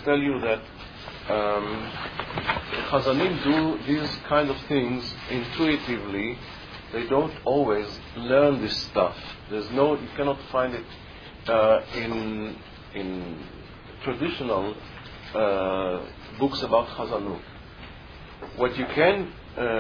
just tell you that Chazanim do these kind of things intuitively. They don't always learn this stuff. You cannot find it in traditional books about Chazanut. What you can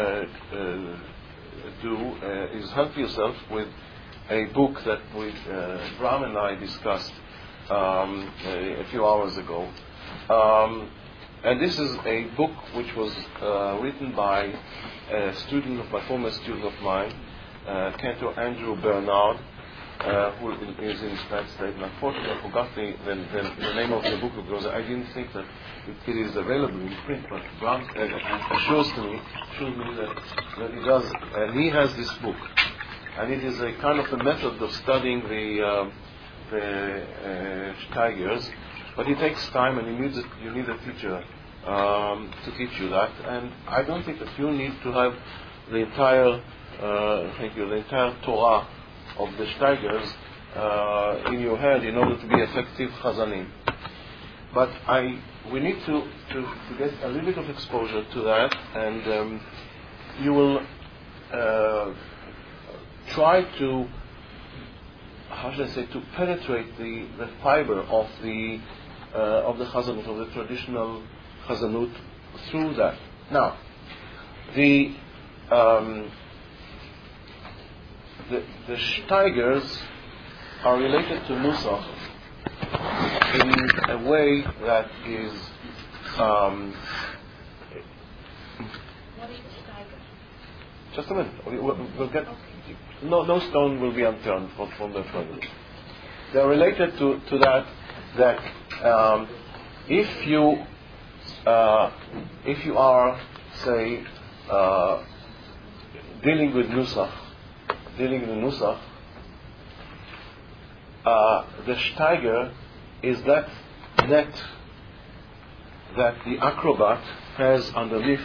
do is help yourself with a book that Bram and I discussed a few hours ago. And this is a book which was written by a former student of mine, Cantor Andrew Bernard, who is in the United States. And unfortunately, I forgot the name of the book because I didn't think that it is available in print. But Bram assures me that he does, and he has this book. And it is a kind of a method of studying the Steigers, but it takes time, and you need a teacher to teach you that. And I don't think that you need to have the entire Torah of the Steigers in your head in order to be effective Chazanim. But we need to get a little bit of exposure to that, and you will try to, to penetrate the fiber of the Chazanut, of the traditional Chazanut through that. Now, the Steigers are related to Nusach in a way that is just a minute. We'll get no stone will be unturned from the front. They are related to that if you are, say, dealing with Nusach, the Steiger is that net that the acrobat has underneath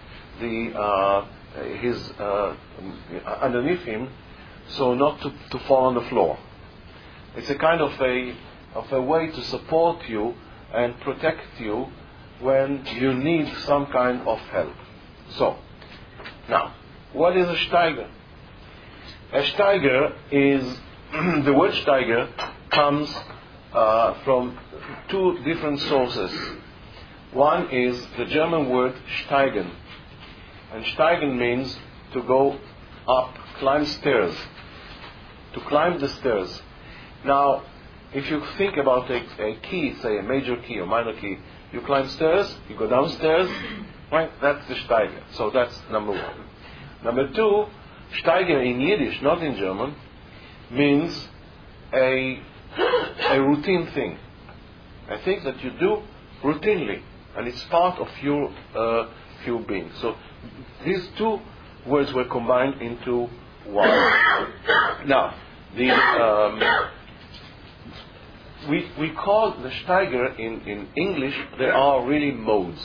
underneath him, so not to fall on the floor. It's a kind of a way to support you and protect you when you need some kind of help. So, now, what is a Steiger? A Steiger is, the word Steiger comes from two different sources. One is the German word steigen. And steigen means to go up, climb stairs. To climb the stairs. Now, if you think about a key, say a major key or minor key, you climb stairs, you go downstairs, right? That's the Steiger. So that's number one. Number two, Steiger in Yiddish, not in German, means a routine thing. A thing that you do routinely, and it's part of your being. So these two words were combined into one. Now, we call the Steiger in English, there are really modes.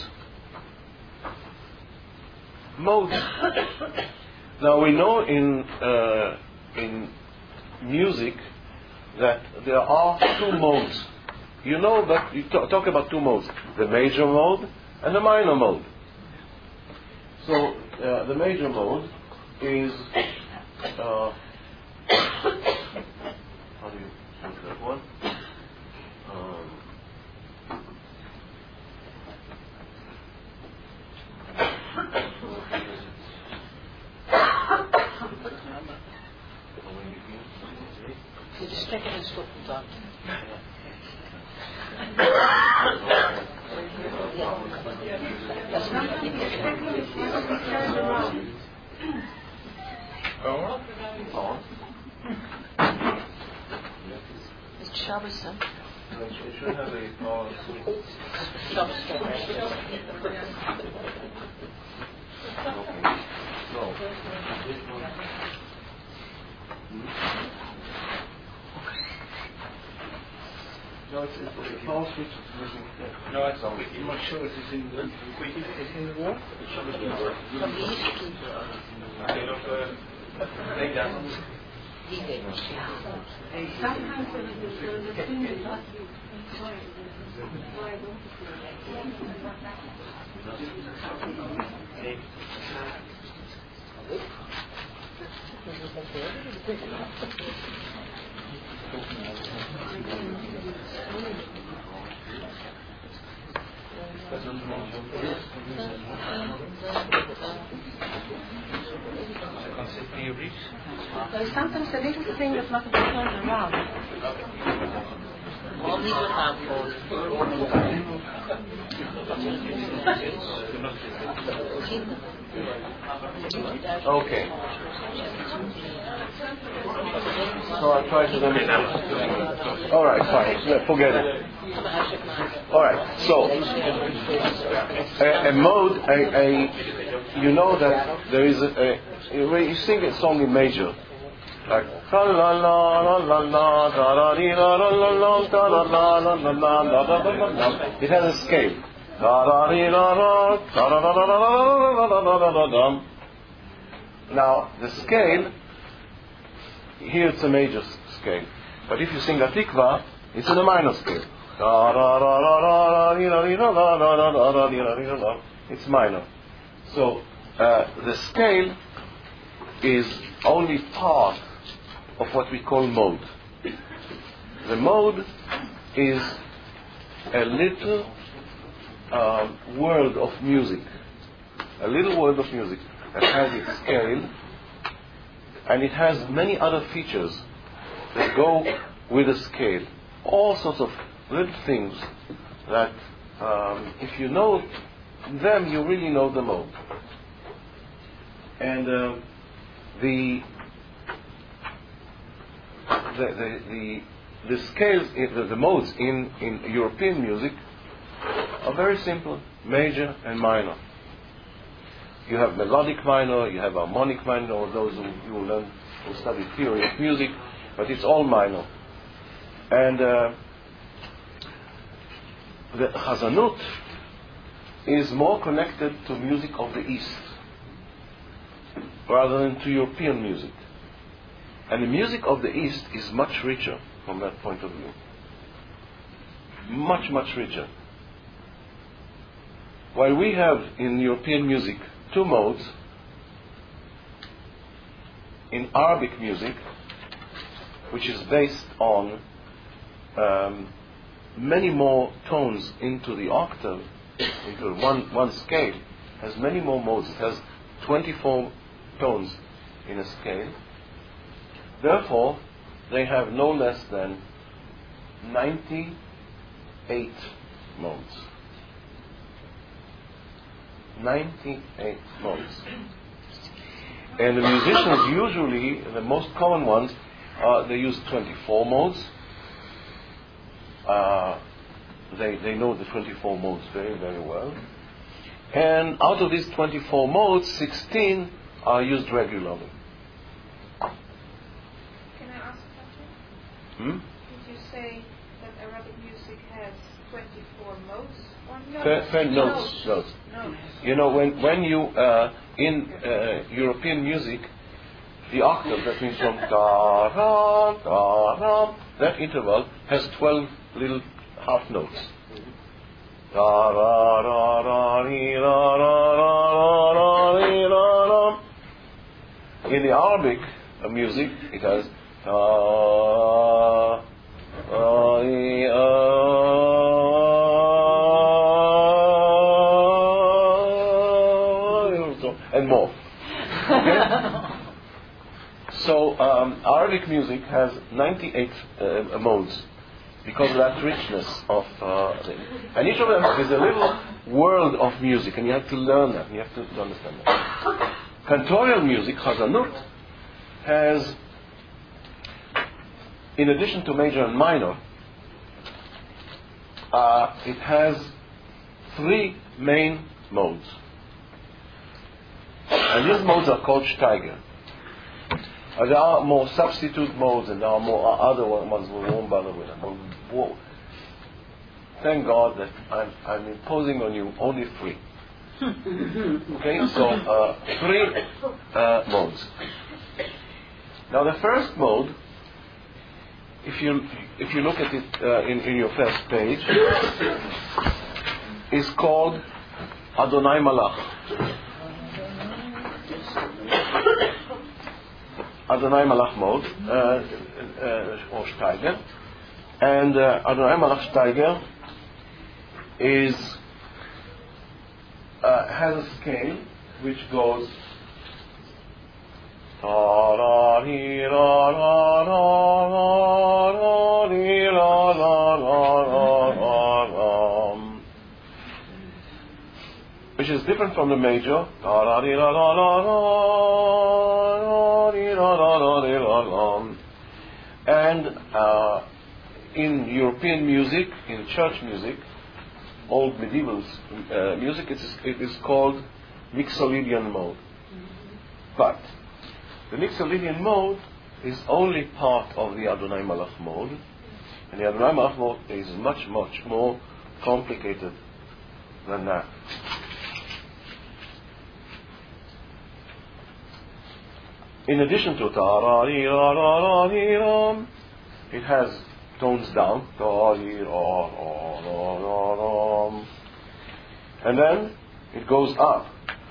Modes. Now we know in music that there are two modes. You know that you talk about two modes: the major mode and the minor mode. So the major mode is how do you say that one? De stekker en stopcontact. Is het Shabbos, hè? It should have a power switch. Shabbos. No. No, it's the power switch is missing. No, I'm not sure it is in the wall. Lay down. There's sometimes a little thing that must be turned around. All these are harmful. Okay. So I try to then. All right, fine. Yeah, forget it. All right. So a mode, you know that there is when you sing a song in major, like it has a scale. Now the scale here it's a major scale, but if you sing a tikva, it's in a minor scale. It's minor. So the scale is only part of what we call mode. The mode is a little world of music. A little world of music that has its scale, and it has many other features that go with the scale. All sorts of little things that if you know them, you really know the mode. And the scales, the modes in European music are very simple: major and minor. You have melodic minor, you have harmonic minor, or those who study theory of music, but it's all minor. And the Chazanut is more connected to music of the East rather than to European music. And the music of the East is much richer from that point of view. Much, much richer. While we have in European music two modes, in Arabic music, which is based on many more tones into the octave, into one scale, has many more modes. It has 24 tones in a scale. Therefore, they have no less than 98 modes. 98 modes. And the musicians usually, the most common ones, they use 24 modes. They know the 24 modes very, very well. And out of these 24 modes, 16 are used regularly. Can I ask a question? Did you say that Arabic music has 24 modes? Or notes? Notes. You know, when you, in European music, the octave, that means from da-ra, da-ra, that interval has 12 little half notes. In the Arabic music, it has and more. Okay? So Arabic music has 98 modes because of that richness of and each of them is a little world of music, and you have to learn that, you have to understand that. Cantorial music, Chazanut, has, in addition to major and minor, it has 3 main modes. And these modes are called Steiger. There are more substitute modes, and there are more other ones we won't bother with them. Thank God that I'm imposing on you only 3. Okay, so 3 modes. Now the first mode, if you look at it in your first page, is called Adonai Malach. Adonai Malach mode, or Steiger. And Adonai Malach Steiger has a scale which goes which is different from the major, and in European music, in church music, old medieval music, it is called Mixolydian mode. But the Mixolydian mode is only part of the Adonai Malach mode, and the Adonai Malach mode is much, much more complicated than that. In addition to it has tones down, and then it goes up.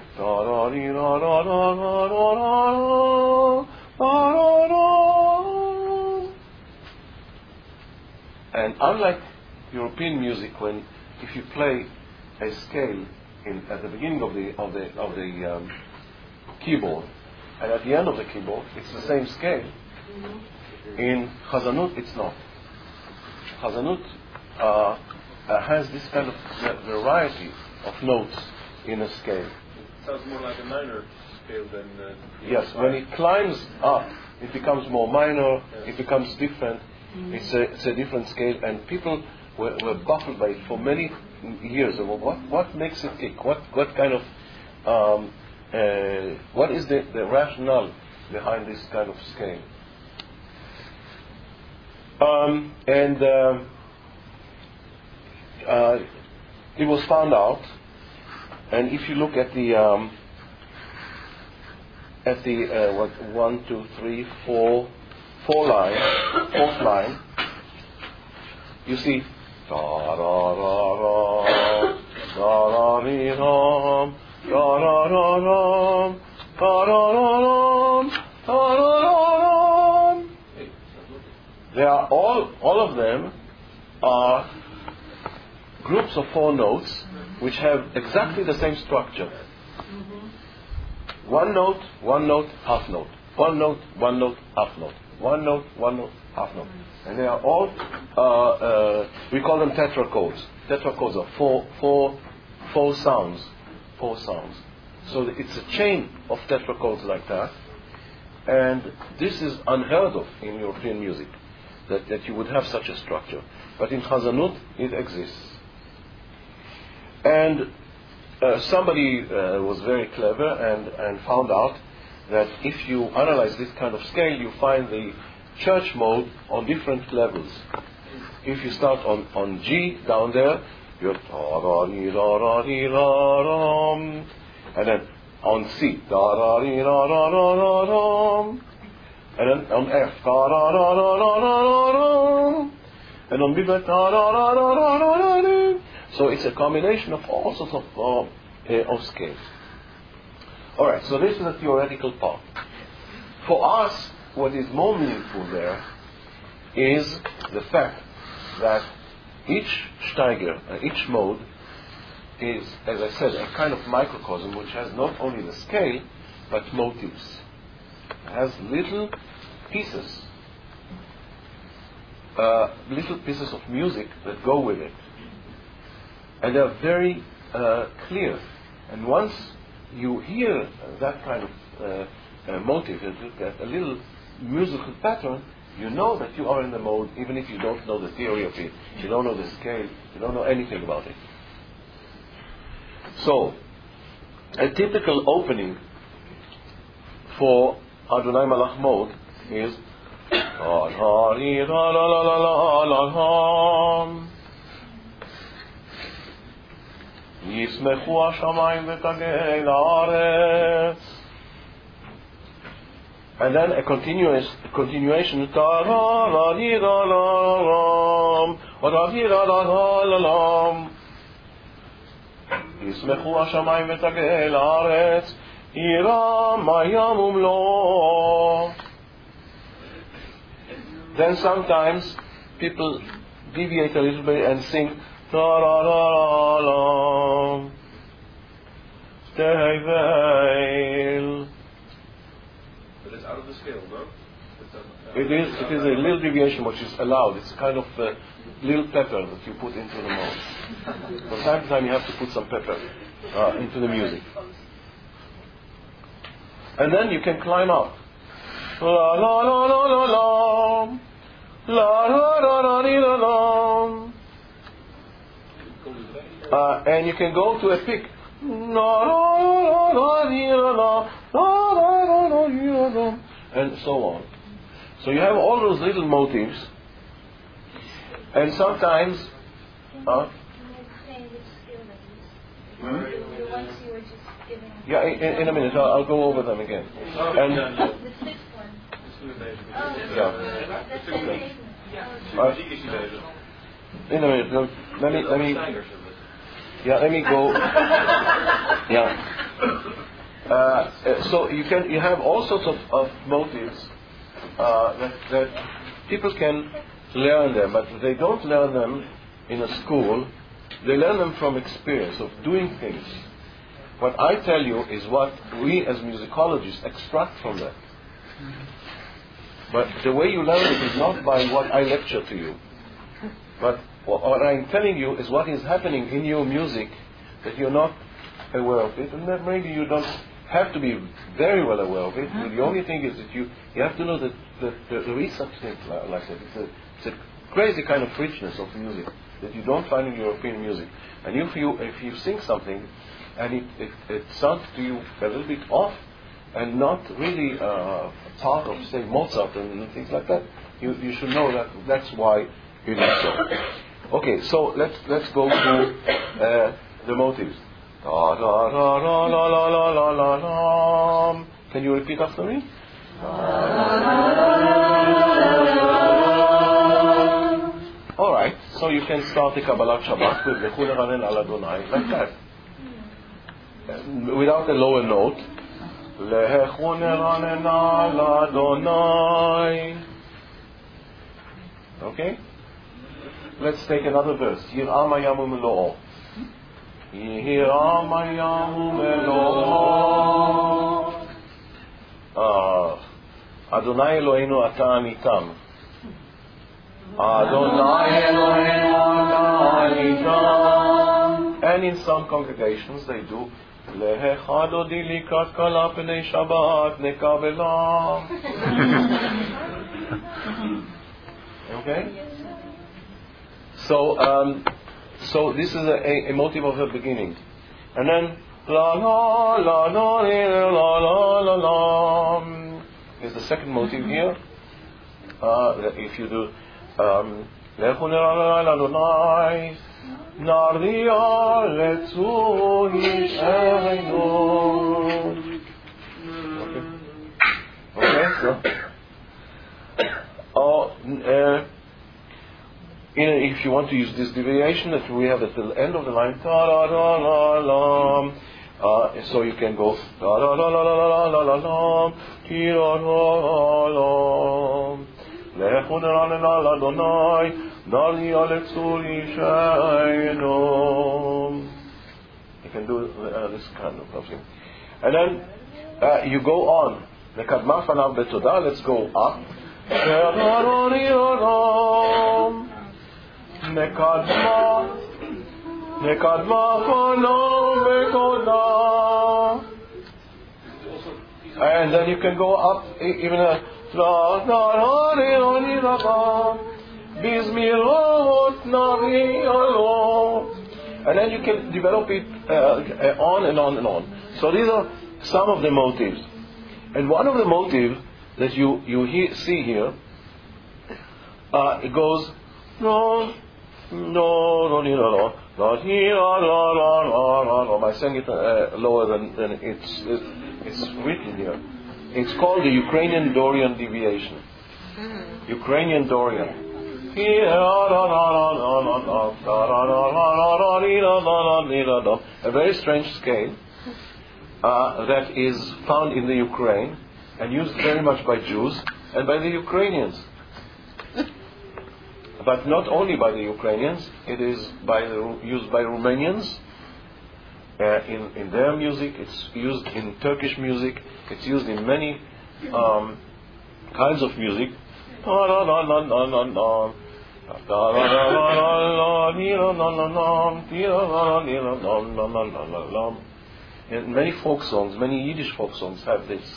And unlike European music, when if you play a scale at the beginning of the keyboard, and at the end of the keyboard, it's the same scale. In Chazanut, it's not. Chazanut has this kind of variety of notes in a scale. It sounds more like a minor scale than... yes, when it climbs up, it becomes more minor, yes. It becomes different. It's a different scale, and people were baffled by it for many years. What makes it tick? What kind of... what is the rationale behind this kind of scale? It was found out, and if you look at the 1, 2, 3, 4 line, fourth line, you see they are all of them are groups of 4 notes which have exactly the same structure. One note, half note. One note, half note. One note, half note. And they are all, we call them tetrachords. Tetrachords are four sounds. 4 sounds. So it's a chain of tetrachords like that. And this is unheard of in European music, that you would have such a structure. But in Chazanut, it exists. And somebody was very clever and found out that if you analyze this kind of scale, you find the church mode on different levels. If you start on G down there, you're and then on C, and then on F, and on B, so it's a combination of all sorts of scales. Alright, so this is a theoretical part. For us, what is more meaningful there is the fact that each Steiger, each mode, is, as I said, a kind of microcosm which has not only the scale, but motives. It has little pieces of music that go with it. And they're very clear. And once you hear that kind of motive, a little musical pattern, you know that you are in the mode, even if you don't know the theory of it, you don't know the scale, you don't know anything about it. So, a typical opening for Adonai Malach mode is Yismechu hashamayim v'tagei la'aretz. And then a continuation. ישמחו השמיים ותגל הארץ, ירם הים ומלואו. Then sometimes people deviate a little bit and sing ta-ra-ra-ra-lam, Tevel. But it's out of the scale, no? It is a little deviation which is allowed. It's kind of a little pepper that you put into the mouth. From time to time you have to put some pepper into the music. And then you can climb up. La la la la la la. La la la la la la. And you can go to a peak. La la la la la la la, and so on. So you have all those little motives, and sometimes. Yeah, in a minute I'll go over them again. And The sixth one. yeah. In a minute. Let me. Yeah, let me go. Yeah. So you have all sorts of motives that people can learn them, but they don't learn them in a school. They learn them from experience of doing things. What I tell you is what we as musicologists extract from that. But the way you learn it is not by what I lecture to you, but what I'm telling you is what is happening in your music that you're not aware of it, and that maybe you don't have to be very well aware of it. The only thing is that you have to know that there is such things like that. It's a crazy kind of richness of music that you don't find in European music. And if you sing something and it sounds to you a little bit off and not really part of, say, Mozart and things like that, you should know that that's why it is so. Okay, so let's go to the motives. Da da da da la la la la la la. Can you repeat after me? All right, so you can start the Kabbalat Shabbat with Lechu neranen al Adonai like that, without a lower note. Lechu neranen al Adonai. Okay. Let's take another verse. Yiram hayam u'melo'o. Yiram hayam u'melo'o. Adonai Eloheinu ata anitam. Adonai Eloheinu ata anitam. And in some congregations they do Lehecha dodi likrat kala pnei Shabbat nekabela. Okay. So this is a motive of the beginning, and then la la la la la la la la is the second motive here. If you do Lechu neranen al Adonai nardia letzu yisheinu. Okay. So. If you want to use this deviation that we have at the end of the line, ta da da la la, so you can go da da da la la la la la la, ti da da la, lechu neranen al Adonai, nari aletzu yisheinu. You can do this kind of thing, and then you go on. Lekadma fanav betodah. Let's go up. Nekadma fanav betodah. And then you can go up even and then you can develop it on and on and on. So these are some of the motives. And one of the motives that you see here, it goes no. I sang it lower than it's written here. It's called the Ukrainian Dorian deviation. Ukrainian Dorian. A very strange scale that is found in the Ukraine and used very much by Jews and by the Ukrainians. But not only by the Ukrainians, it is used by Romanians in their music, it's used in Turkish music, it's used in many kinds of music. And many folk songs, many Yiddish folk songs have this.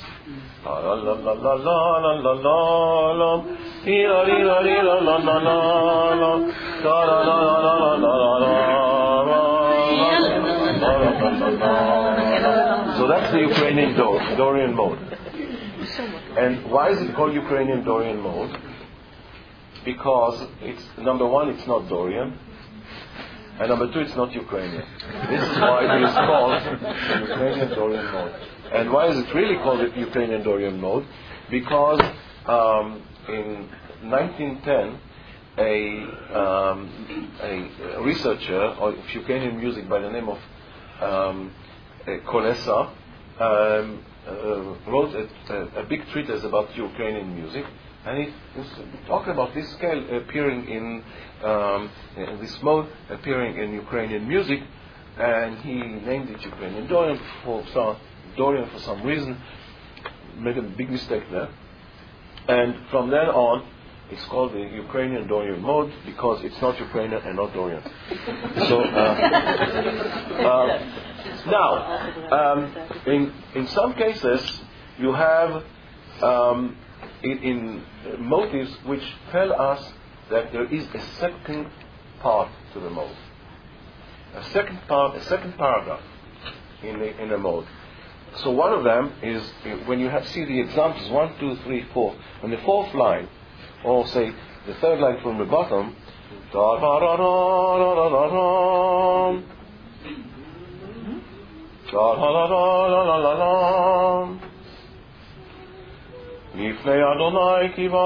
So that's the Ukrainian Dorian mode. And why is it called Ukrainian Dorian mode? Because it's, number one, it's not Dorian, and number two, it's not Ukrainian. This is why it is called Ukrainian Dorian mode. And why is it really called the Ukrainian Dorian mode? Because in 1910, a researcher of Ukrainian music by the name of Kolesa wrote a big treatise about Ukrainian music, and he was talking about this scale appearing in this mode appearing in Ukrainian music, and he named it Ukrainian Dorian for some reason. Made a big mistake there, and from then on it's called the Ukrainian Dorian mode because it's not Ukrainian and not Dorian. So now, in some cases you have in motives which tell us that there is a second part to the mode, a second paragraph in a mode. So one of them is when you see the examples 1, 2, 3, 4, on the fourth line, or say the third line from the bottom, לפני אדוני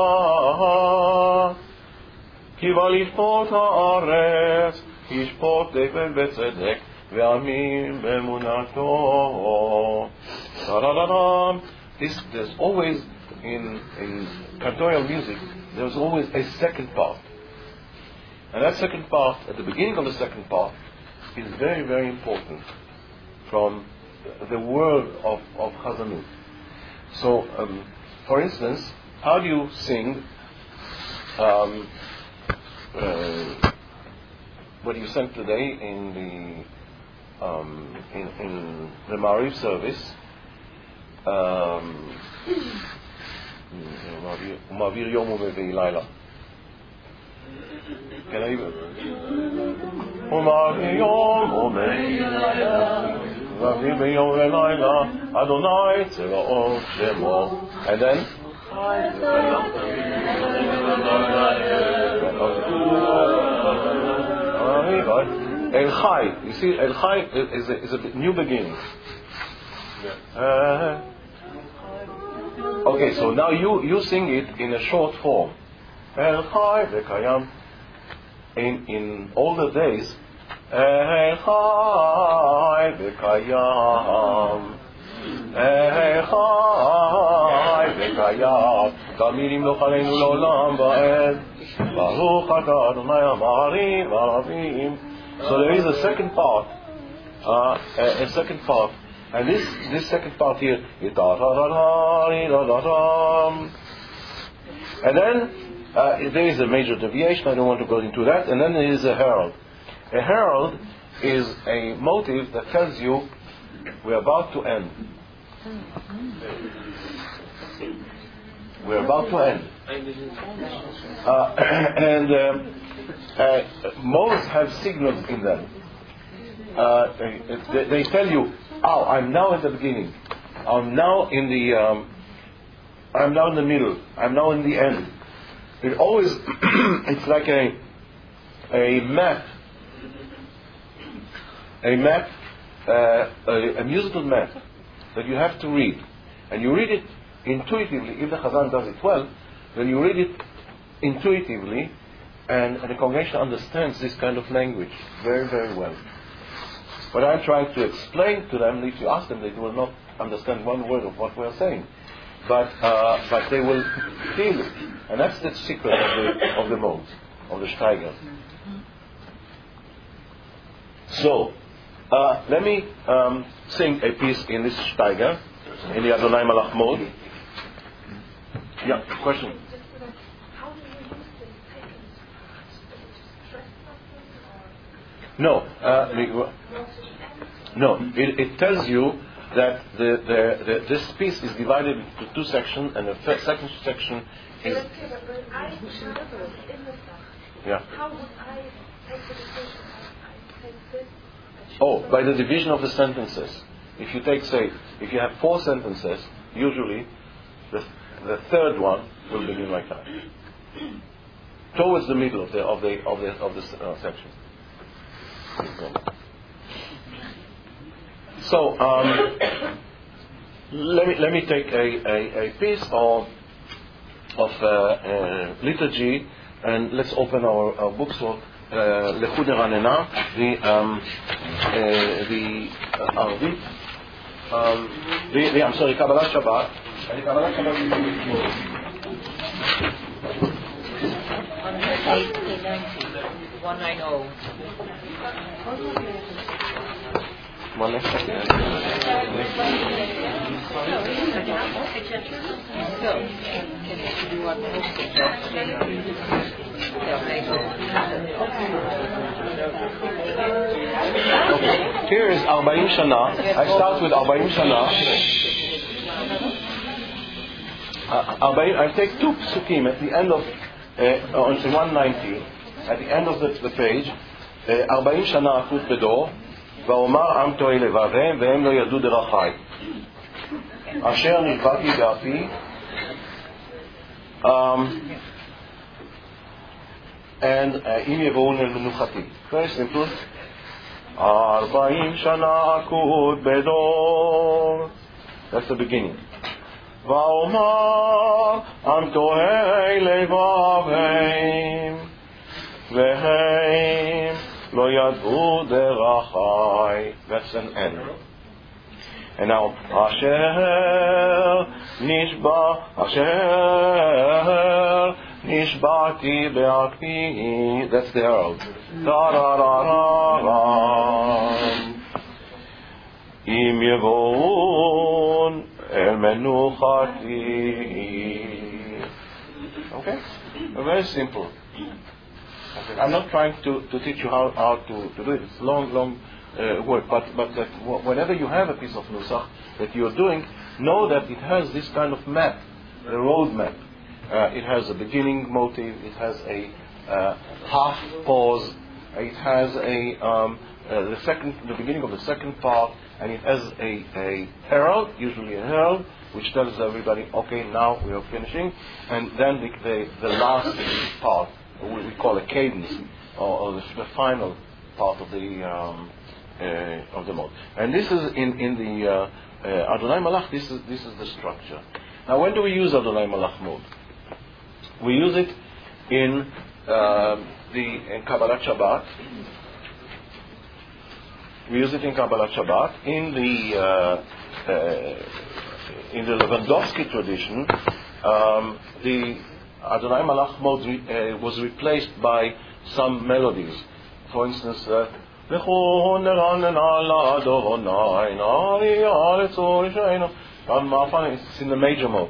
קיווה לפנות הארץ, ישפוט דקל בצדק ועמים באמונתו. There's always in cantorial music, there's always a second part, and that second part, at the beginning of the second part, is very, very important from the world of Chazanut. So, for instance, how do you sing what you sang today in the Mariv service? ומעביר יום ומביא לילה. Can I even? ומעביר יום ומביא לילה, ומעביר ביום ולילה, אדוני צבאות שמו. And then? El Chai. You see, El Chai is a new beginning. Okay, so now you sing it in a short form. El Chai v'kayam. In older days, El Chai v'kayam. El Chai v'kayam. תמיד ימלוך עלינו לעולם ועד. ברוך אתה אדוני המעריב והרבים. So there is a second part. And this second part here is and then there is a major deviation. I don't want to go into that. And then there is a herald. A herald is a motive that tells you we're about to end. We're about to end. Modes have signals in them. They tell you, oh, I'm now at the beginning. I'm now in the middle. I'm now in the end. It always, it's like a map. A musical map that you have to read. And you read it intuitively. If the Chazan does it well, then you read it intuitively, And the congregation understands this kind of language very, very well. What I'm trying to explain to them, if you ask them, they will not understand one word of what we're saying. But they will feel it. And that's the secret of the mode, of the Steiger. So, let me sing a piece in this Steiger, in the Adonai Malach mode. Yeah, question? How do you use the seconds? Stress something or? No, it tells you that this piece is divided into two sections, and the second section is. Yeah. How would I take the decision? I take this. Oh, by the division of the sentences. If you take, say, if you have 4 sentences, usually the third one will begin like that, towards the middle of the section. So let me take a piece of liturgy, and let's open our books for Lechut Ranena, the Arvit, I'm sorry, Kabbalat Shabbat. And Kabbalat Shabbat is 190. One next second. Okay. Here is 40 Shana. I start with 40 Shana. I take 2 psukim at the end of on 190, at the end of the page. 40 Shana akut bedor. ואומר עם טועה לבביהם והם לא ידעו דרכי אשר נשבעתי באפי and אם יבואו למנוחתי. Very simple. 40 שנה אקוט בדור. That's the beginning. ואומר עם טועה לבביהם והם Lo yadu derachai. That's an end. And now, Asher nishbati be'api. That's the herald. Ta-ra-ra-ra-ra. Im yevon el menuchati. Okay? Very simple. I'm not trying to teach you how to do it. It's long work. But that whenever you have a piece of nusach that you're doing, know that it has this kind of map, the road map. It has a beginning motive. It has a half pause. It has the beginning of the second part, and it has a herald, usually a herald, which tells everybody, okay, now we are finishing, and then the last part. We call a cadence, or the final part of the mode. And this is in the Adonai Malach. This is the structure. Now, when do we use Adonai Malach mode? We use it in Kabbalat Shabbat. We use it in Kabbalat Shabbat. In the Lewandowski tradition, the Adonai Malach mode was replaced by some melodies. For instance, it's in the major mode.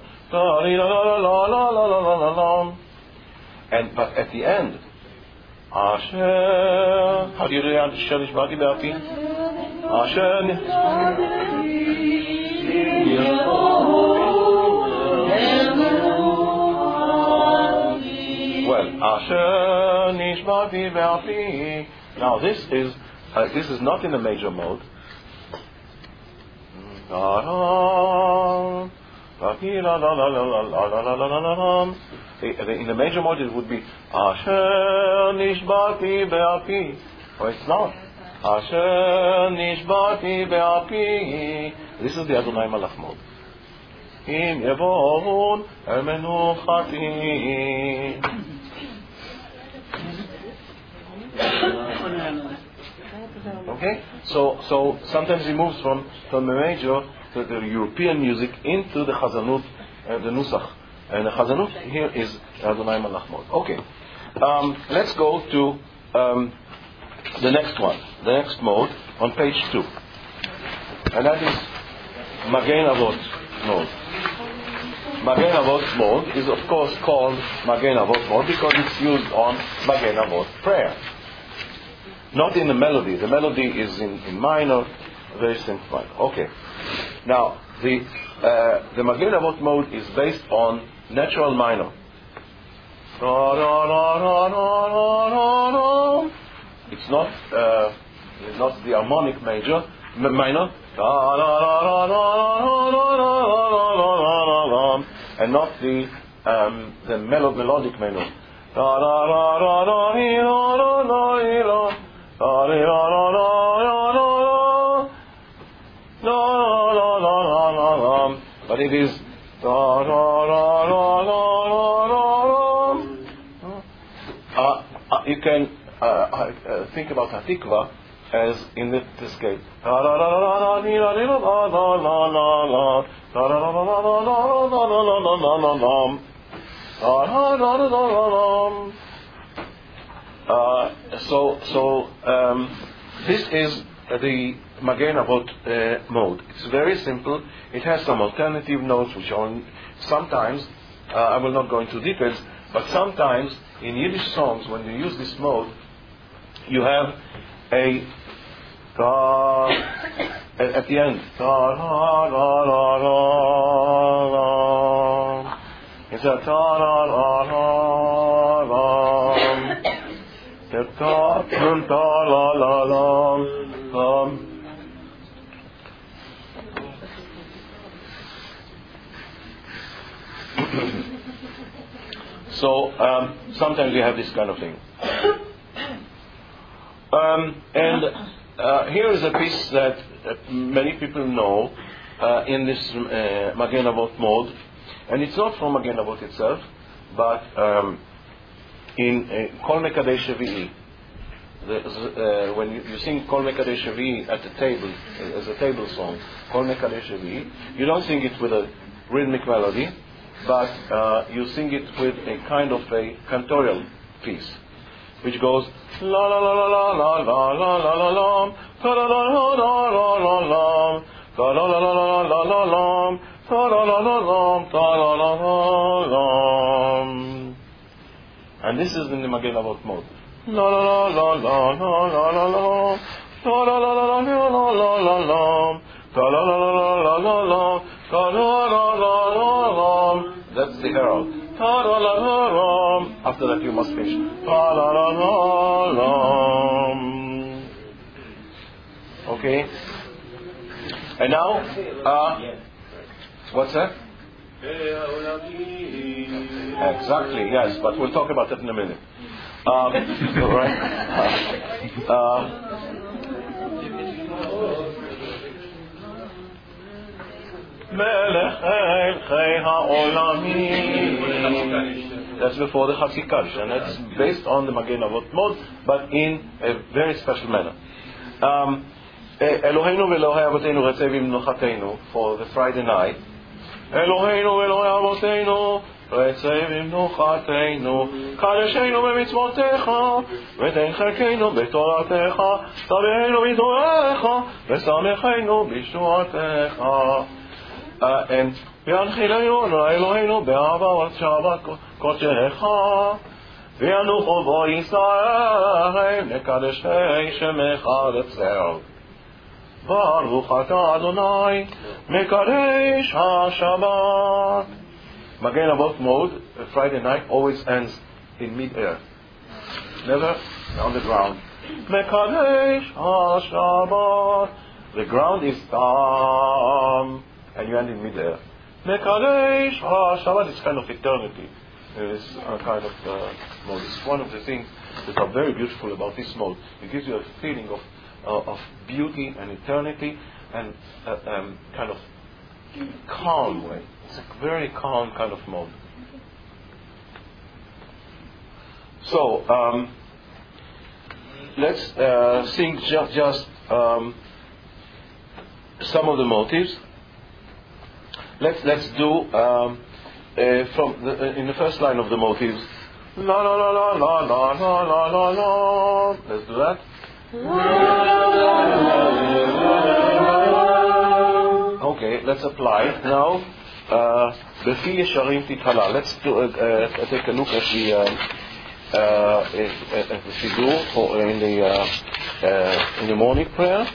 But at the end, how do you do that? Asher nishbati be'api? Asher nishbati be'api. Now this is not in the major mode. In the major mode it would be Asher nishbati be'api. Oh, it's not. Asher nishbati be'api. This is the Adonai Malach mode. Im yevon el menuchati. Okay? So sometimes he moves from the major to the European music into the Chazanut, the Nusach. And the Chazanut here is Adonai Malach Mode. Okay. Let's go to the next one, the next mode on page 2. And that is Magen Avot mode. Magen Avot mode is of course called Magen Avot mode because it's used on Magen Avot prayer. Not in the melody. The melody is in minor, very simple minor. Okay. Now, the Magen Avot mode is based on natural minor. It's not the harmonic minor. And not the melodic minor. But it is you can think about Hatikva as in this scale. This is the Magen Avot mode. It's very simple. It has some alternative notes which are sometimes, I will not go into details, but sometimes in Yiddish songs when you use this mode, you have a at the end. It's a so sometimes you have this kind of thing. And here is a piece that many people know in this Magen Avot mode, and it's not from Magen Avot itself, but in Kol Mekadesh Shavi'i. When you sing Kol Mekadesh Shavi'i at the table, as a table song, Kol Mekadesh Shavi'i, you don't sing it with a rhythmic melody, but you sing it with a kind of a cantorial piece, which goes la la la la la la la la la la la la la la la la la. And this is in the Magen Avot mode. La la la la la la la la la la la la la la la la. That's the herald. After that you must finish. Okay. And now, what's that? Exactly, yes, but we'll talk about that in a minute. All right. That's before the Chatzi Kaddish, and that's based on the Magen Avot mode, but in a very special manner. Eloheinu ve'Elohei Avoteinu Retzev Imnuchateinu for the Friday night. Eloheinu ve'Elohei Avoteinu Retzev Imnuchateinu Kadeshenu b'mitzvotecha v'ten chelkeinu b'toratecha tabeinu b'torecha v'samechenu b'shuatecha. And v'yanchilenu Eloheinu be'ahava v'shavat kodeshecha v'yanuchu bo Yisrael nekadeshei shemecha letzel. Baruch atah Adonai mekadesh haShabbat. Magen Avot mode, Friday night, always ends in mid-air. Never on the ground. Mekadesh haShabbat. The ground is tam, and you end in mid-air. Mekadesh haShabbat is kind of eternity. It is a kind of mode. It's one of the things that are very beautiful about this mode. It gives you a feeling of beauty and eternity and kind of calm way. It's a very calm kind of mode. So let's sing just some of the motives. Let's do in the first line of the motives. La la la la la la la la la la. Let's do that. Okay, let's apply it now. Befi Yesharim Tithala. Let's take a look at the Siddur in the morning prayer,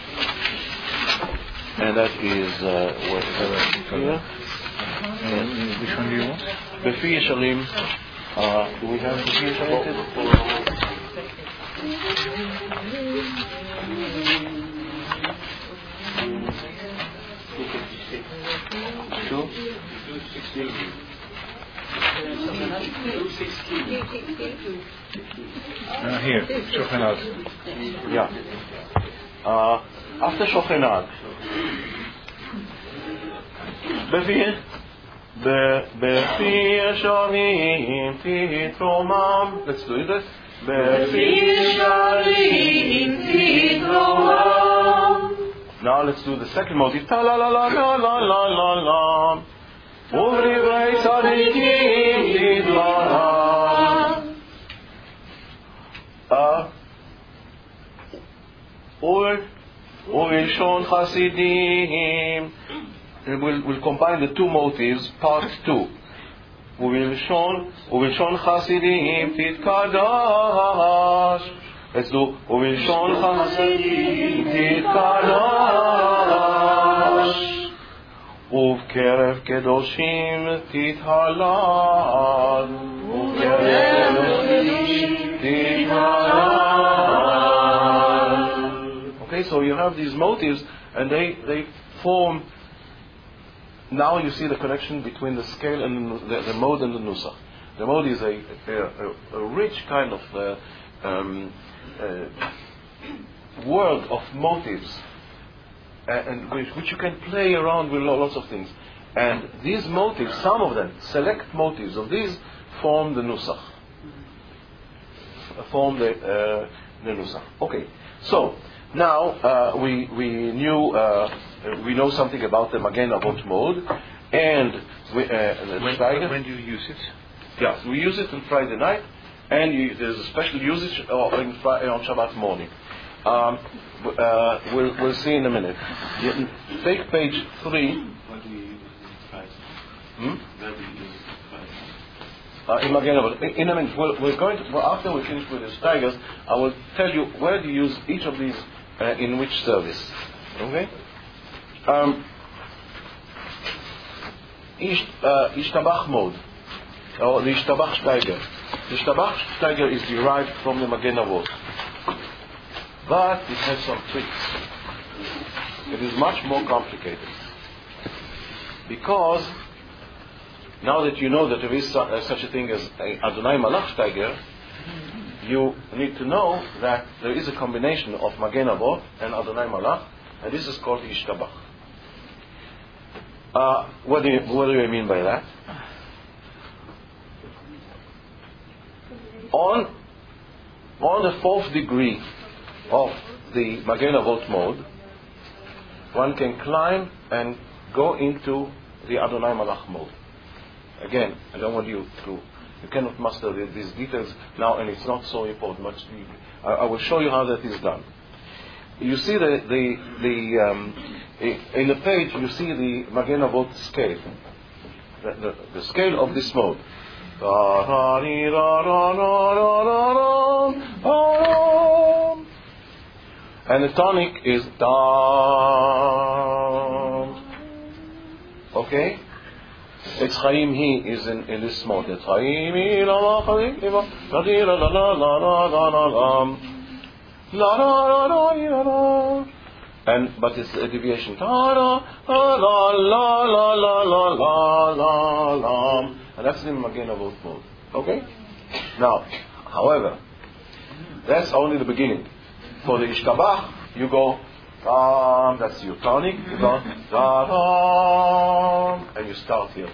and that is here. Which one do you want? Befi Yesharim. Do we have Befi Yesharim? Sure. Here, Shochanad. Yeah. After Shochanad, Befi Yesharim Titromam. Let's do it. Befi Yesharim Titromam. Now let's do the second motif. Ta la la la la la la la la. Uvrivrei tzadikim tidvaram. Uvilshon chasidim. We'll combine the two motives, part 2. Uvilshon chasidim titkadash. Let's do Uvilshon chasidim titkadash. Uvkerev kedoshim tithalal. Uvkerev kedoshim tithalal. Okay, so you have these motives, and they form. Now you see the connection between the scale and the mode and the nusach. The mode is a rich kind of world of motives, and which you can play around with lots of things. And these motives, some of them, select motives of these, form the nusach. Form the nusach. Okay, so now we know something about the Magen Avot mode, and when do you use it? Yeah, we use it on Friday night, and there's a special usage on Shabbat morning. We'll see in a minute. Take page 3. What do you use it Friday? Where do you use it Friday? In Magen Avot. In a minute, we're going to, after we finish with the Steigers, I will tell you where to use each of these in which service. Okay? Ishtabach mode, or the Ishtabach Steiger. The Ishtabach Steiger is derived from the Magen Avot, but it has some tricks. It is much more complicated, because now that you know that there is such a thing as Adonai Malach Steiger, you need to know that there is a combination of Magen Avot and Adonai Malach, and this is called Ishtabach. What do you mean by that? On the 4th degree of the Magen Avot mode, one can climb and go into the Adonai Malach mode. Again, I don't want you cannot master these details now, and it's not so important. Much. I will show you how that is done. You see in the page, you see the Magen Avot scale, the scale of this mode. And the tonic is down. Okay? It's Chaim Hi is in this mode. It's Chaim Hi la la la la la la. But it's a deviation. La la la la la la la la. And that's in Magen Avot mode. Okay? Now, however, that's only the beginning. For the Ishtabach, you go, that's your tonic, you go, and you start here.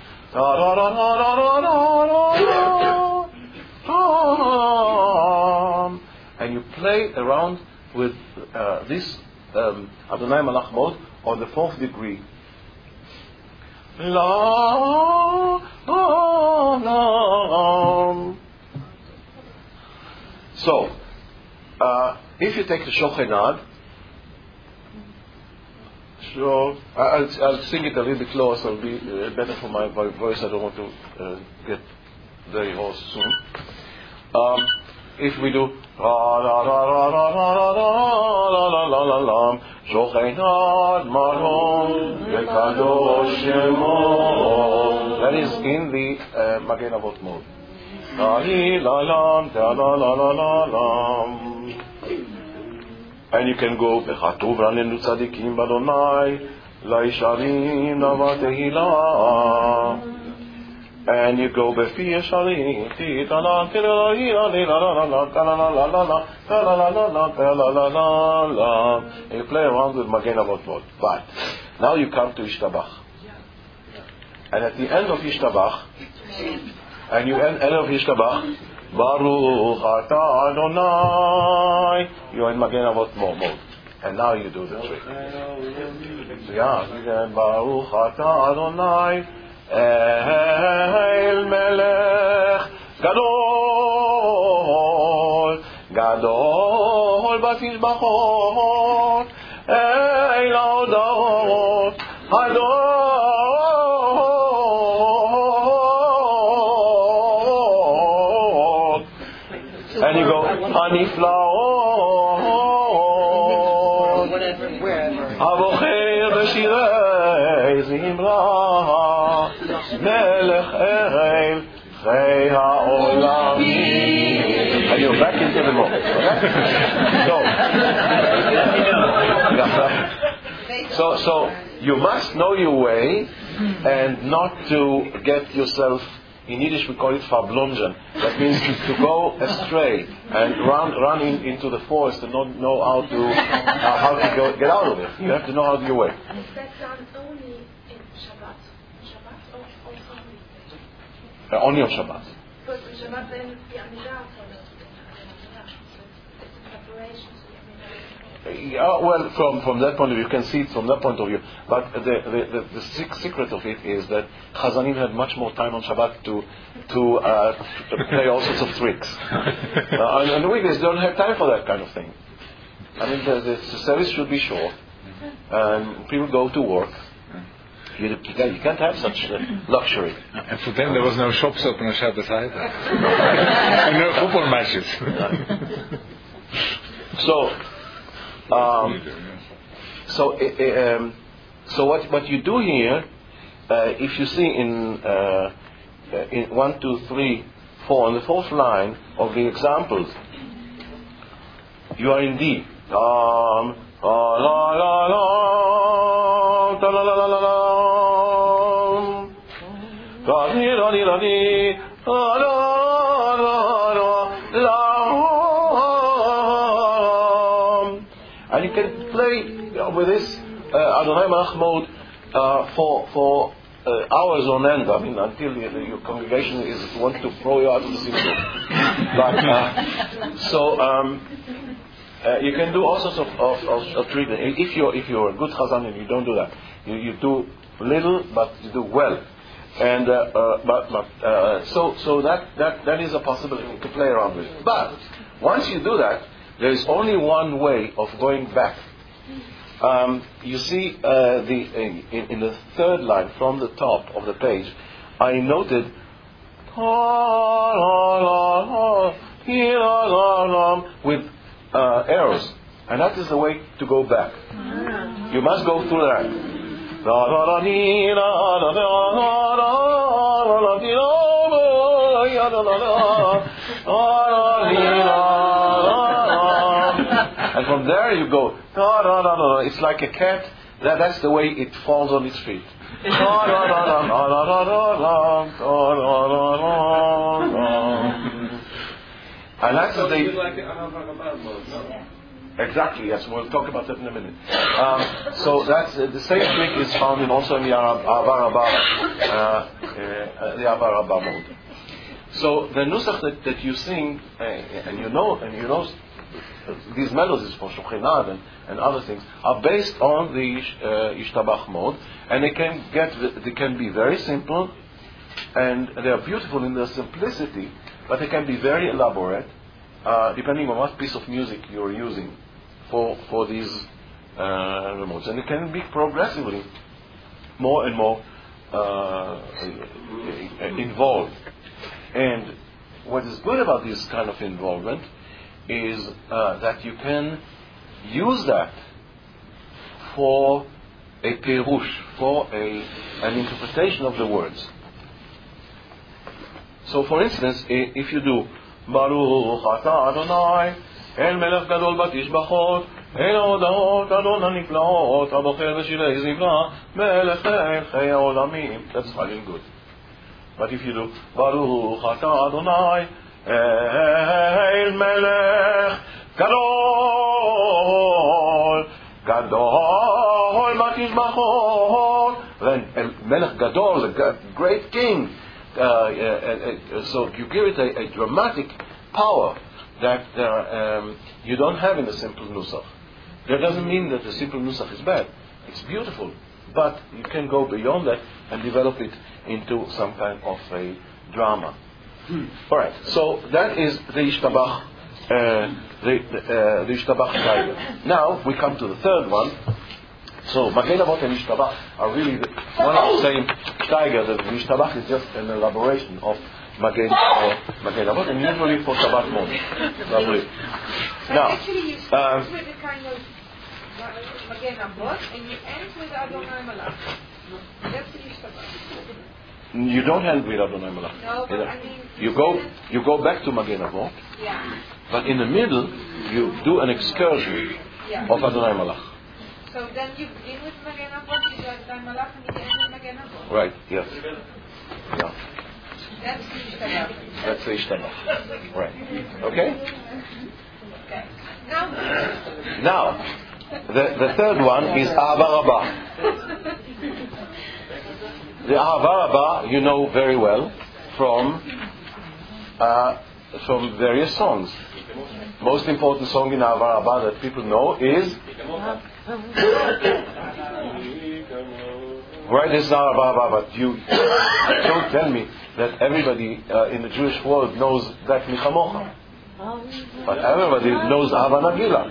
And and you play around with this Adonai Malach mode on the 4th degree. La, la, la. So, if you take the Shochenad, so I'll sing it a little bit lower, so it'll be better for my voice. I don't want to get very hoarse soon. If we do la la la la la la la la la la la Shochenad Maron Yekadosh Shemo, that is in the Magen Avot mode. La la la la la la la. And you can go Bechatuv Ranenu Tzadikim Badonai Laisharim Navatehila, and you go Befi Yesharim Titala and you play around with Magen Avot mode. But now you come to Ishtabach, and at the end of Ishtabach, and you end of Ishtabach, Baruch Atah Adonai, you're in Magen Avot mode, and now you do the trick. Yeah, Baruch Atah Adonai El Melech Gadol Gadol Batishbachot El Odot Hadot. And you go, Haniflaot, Avocher B'shirei Zimra, Melech Erev Chei Ha'olamim. And you're back into the mode. So you must know your way, and not to get yourself. In Yiddish we call it fablongen. That means to go astray and run into the forest and not know how to get out of it. You have to know how to your way. And is that done only in Shabbat? Shabbat or also on Only on Shabbat. Because in Shabbat then the Amidah follows the it's a preparation. Well, from that point of view, you can see it from that point of view. But the secret of it is that Chazanim had much more time on Shabbat to play all sorts of tricks. And the weekdays don't have time for that kind of thing. I mean, the service should be short, and people go to work. You can't have such luxury. And for them, there was no shops open on Shabbat either, and no football matches. So what you do here, if you see in 1, 2, 3, 4 on the 4th line of the examples, you are in D. And you can play with this Adonai Malach mode for hours on end. I mean, until your congregation wants to throw you out of the synagogue. But you can do all sorts of treatment. If you're a good chazan and you don't do that, you do little, but you do well. And so that is a possibility you can play around with. But once you do that, there is only one way of going back. You see, in the 3rd line from the top of the page, I noted with arrows, and that is the way to go back. You must go through that. And from there you go. It's like a cat. That's the way it falls on its feet. And that's the. Exactly. Yes, we'll talk about that in a minute. So that's the same trick is found also in the Avar mode. So the nusach that you sing and you know these melodies for Shochinad and other things are based on the Yishtabach mode, and they can be very simple, and they are beautiful in their simplicity, but they can be very elaborate, depending on what piece of music you're using for these modes, and it can be progressively more and more involved. And what is good about this kind of involvement is that you can use that for a perush, for an interpretation of the words. So, for instance, if you do Baruch Atah Adonai El Melech Gadol Batishbachot El Odot Adon HaNiflaot Abocher B'Shirei Zivra Melech Chei Olamim, that's fine, good. But if you do Baruch Atah Adonai El Melech Gadol Batishbachot, then El Melech Gadol, the great king. So you give it a dramatic power that you don't have in a simple nusach. That doesn't mean that the simple nusach is bad. It's beautiful, but you can go beyond that and develop it into some kind of a drama. All right. So that is the Yishtabach, the Yishtabach Tiger. Now we come to the third one. So Magen Avot and Yishtabach are really one of the same tiger. The Yishtabach is just an elaboration of Magen Avot, and usually for Shabbat morning. Now, actually you start with the kind of Magen Avot and you end with Adonai Malach. That's the Yishtabach. You don't end with Adonai Malach. No, but I mean you go back to Magen Avot, yeah. but in the middle you do an excursion of Adonai Malach. So then you begin with Magen Avot, you do Adonai Malach, and you end with Magen Avot. Right, yes. Yeah. That's the Yishtabach. That's the Yishtabach. Right. Okay? Okay. Now, the third one is Ahava Rabbah. The Ahava Rabbah you know very well from various songs. Most important song in Ahava Rabbah that people know is right, this is Ahava Rabbah, but you don't tell me that everybody in the Jewish world knows that Michamocha. But everybody knows Hava Nagila.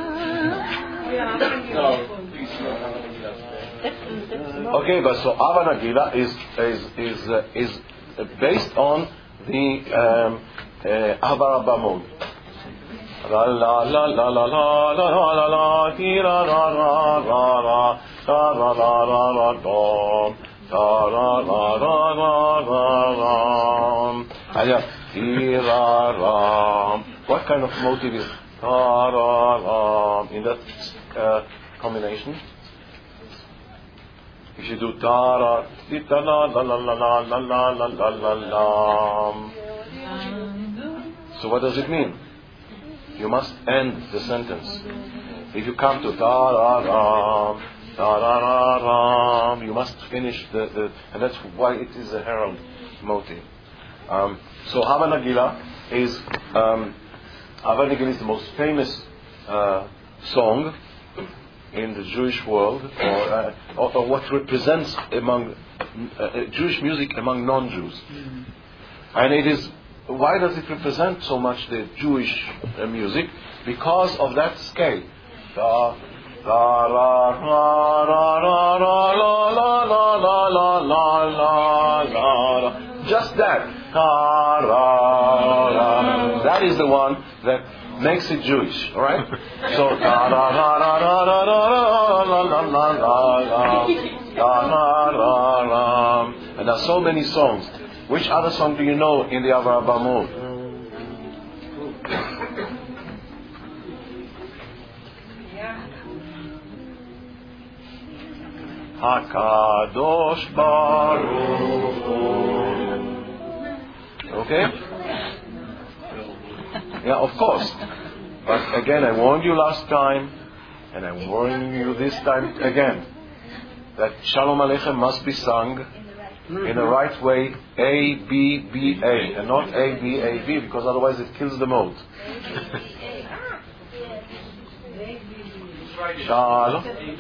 Okay, but so Hava Nagila is based on the Ahava Rabbah mode. La la la la la la la la la ti ra ra ra ra ra ra ra ra ra dom ra ra ra ra ra ra ra ti ra ra. What kind of motive is ra ra ra in that combination? If you do ta ra ti ta la la la la la la la la la la. So what does it mean? You must end the sentence. If you come to ta-ra-ram, ta-ra-ra-ram, you must finish the and that's why it is a herald motive. So Hava Nagila is the most famous song in the Jewish world, or what represents among Jewish music among non-Jews, and it is. Why does it represent so much the Jewish music? Because of that scale. Just that. That is the one that makes it Jewish. Alright? So and there are so many songs. Which other song do you know in the Ahava Rabbah mode? HaKadosh Baruch Hu. Okay? Yeah, of course. But again, I warned you last time, and I'm warning you this time again, that Shalom Aleichem must be sung in the right way, A, B, B, A, and not A, B, A, B, because otherwise it kills the mode. Shalom.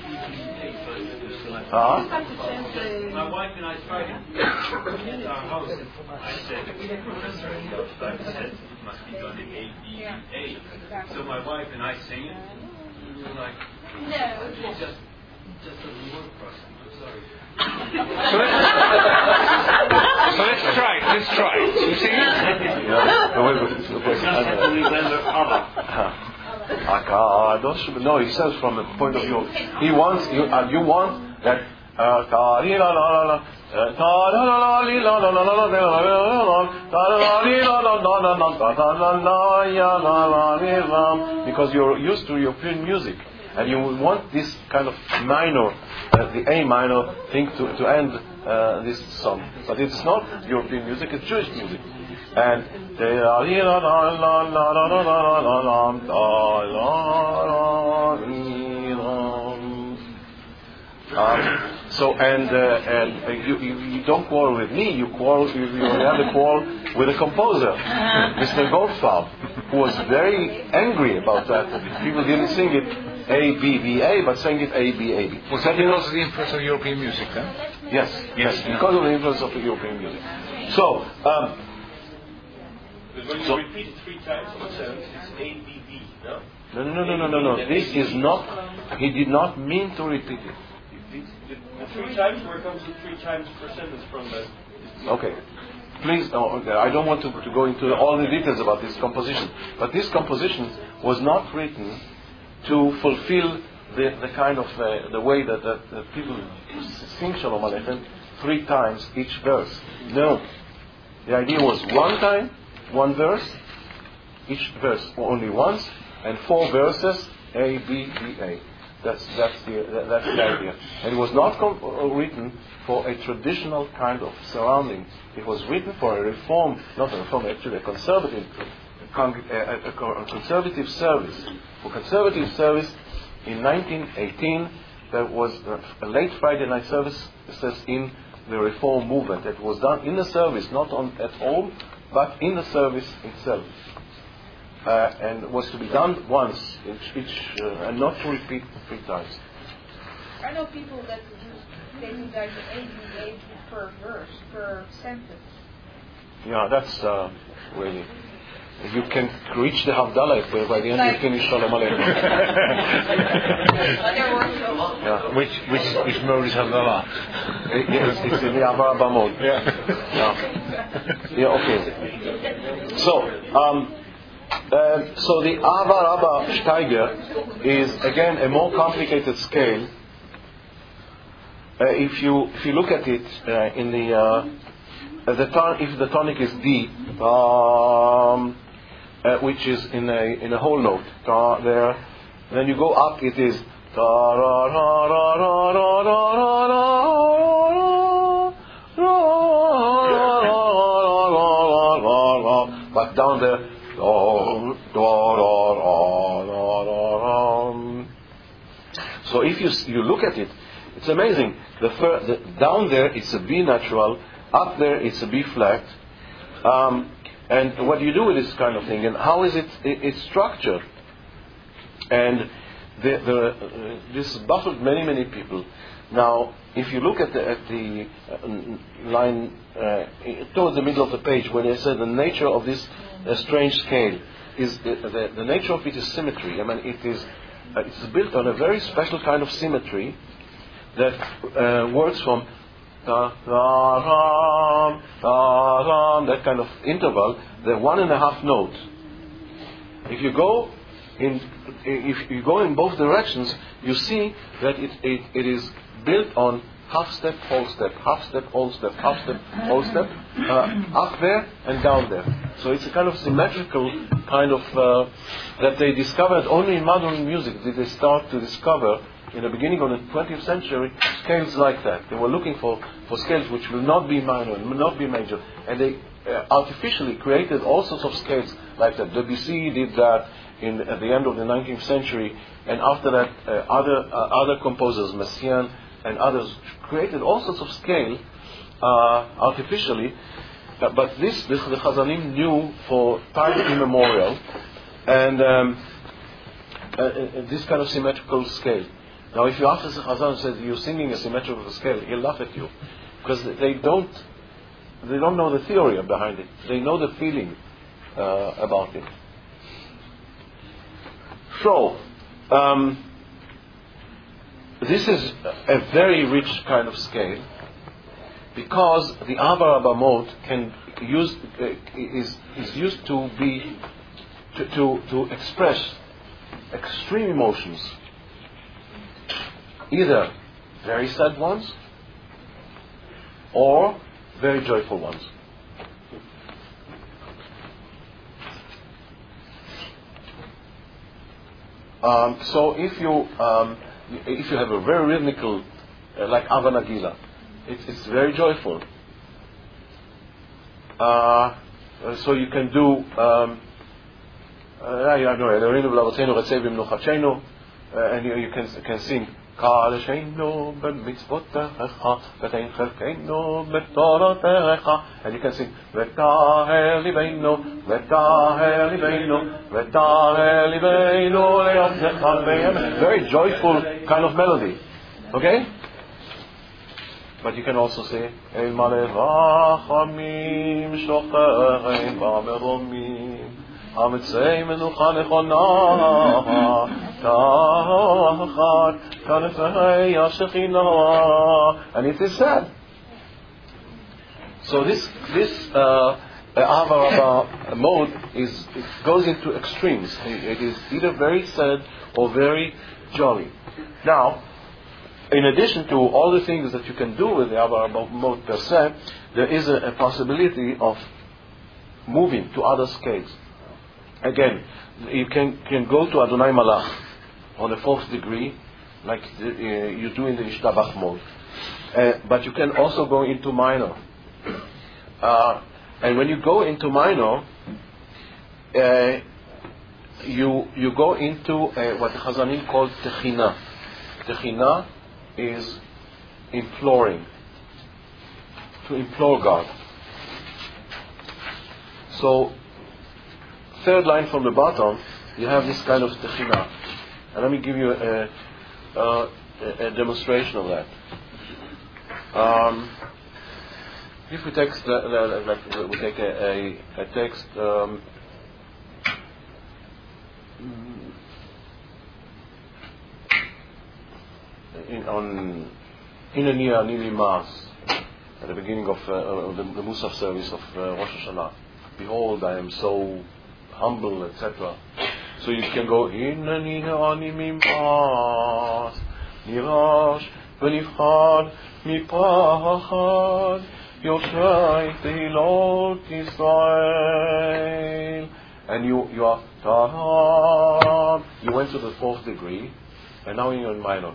My wife and I tried it at our house. I said, Professor Einstein said it must be done in A-B-A. So my wife and I sang it. We were like, no, it just doesn't work for us. I'm sorry. So let's try it. Let's try it. You see? No, he says from the point of view. He wants you want that. Because you're used to European music, and you want this kind of minor, the A minor thing to end this song. But it's not European music; it's Jewish music. And you don't quarrel with me. You have a quarrel with the composer, Mr. Goldfarb, who was very angry about that. People didn't sing it A-B-B-A, but sang it A-B-A-B. Was that because of the influence of European music, then? Yes, because of the influence of the European music. So, when you repeat it 3 times in a sentence, it's A-B-B, no? No. This is not. He did not mean to repeat it. The 3 times, where comes the 3 times per sentence from that? Okay. Please, I don't want to go into all the details about this composition. But this composition was not written to fulfill the kind of the way that people sing Shalom Aleichem 3 times each verse. No. The idea was 1 time, 1 verse, each verse only once, and 4 verses, A, B, B, A. That's the idea. And it was not written for a traditional kind of surrounding. It was written for a reform, not a reform, actually a conservative service. For conservative service, in 1918, there was a late Friday night service, it says, in the reform movement. That was done in the service, not at home, but in the service itself. And was to be done once and not to repeat 3 times. I know people that they do like A per verse, per sentence. Yeah, that's really. You can reach the Havdalah if by the end you finish Shalom Aleichem. Yeah. Which mode is Havdalah? It's in the Ava Abba mode. Yeah, okay. So the Ava Rabba Steiger is again a more complicated scale. If you look at it in if the tonic is D, which is in a whole note there, then you go up. It is but down there. So if you look at it, it's amazing. Down there it's a B natural, up there it's a B flat. And what do you do with this kind of thing? And how is it's structured? And this baffled many people. Now, if you look at the line towards the middle of the page, when they say the nature of this strange scale is the nature of it is symmetry. I mean, it's built on a very special kind of symmetry that works from that kind of interval, the 1.5 note. If you go in both directions, you see that it is built on half step, whole step, half step, whole step, half step, whole step, up there and down there. So it's a kind of symmetrical kind of that they discovered only in modern music. Did they start to discover in the beginning of the 20th century scales like that? They were looking for scales which will not be minor and will not be major, and they artificially created all sorts of scales like that. Debussy did that at the end of the 19th century, and after that other composers, Messiaen and others, created all sorts of scale artificially. But this the Chazanim knew for time immemorial, and this kind of symmetrical scale. Now, if you ask the Chazan and says you're singing a symmetrical scale, he'll laugh at you, because they don't know the theory behind it. They know the feeling about it. So, this is a very rich kind of scale, because the Ava Rabba mode is used to express extreme emotions, either very sad ones or very joyful ones. So if you have a very rhythmical, like Ava Nagila, it's very joyful. So you can do and you can sing and you can sing very joyful kind of melody. Okay? But you can also say אמצעי מנוחה נכונה תחת כנפי השכינה, and it is sad. So this Ava Rabba mode it goes into extremes. It is either very sad or very jolly. Now, in addition to all the things that you can do with the Ava Rabba mode per se, there is a possibility of moving to other scales. Again, you can go to Adonai Malach on the 4th degree, like you do in the Ishtabach mode. But you can also go into minor. And when you go into minor, you go into what the Chazanim call Techina. Techina is imploring, to implore God. So, third line from the bottom, you have this kind of techina. And let me give you a demonstration of that. If we take we take a text on Hineni Ani Mas at the beginning of the Musaf service of Rosh Hashanah. Behold, I am so humble, etc. So you can go Hineni Ani Mimas Nirash Benifchad Mipachad Yoshai Tehilot Yisrael, and you are Taham. You went to the 4th degree, and now you're in minor.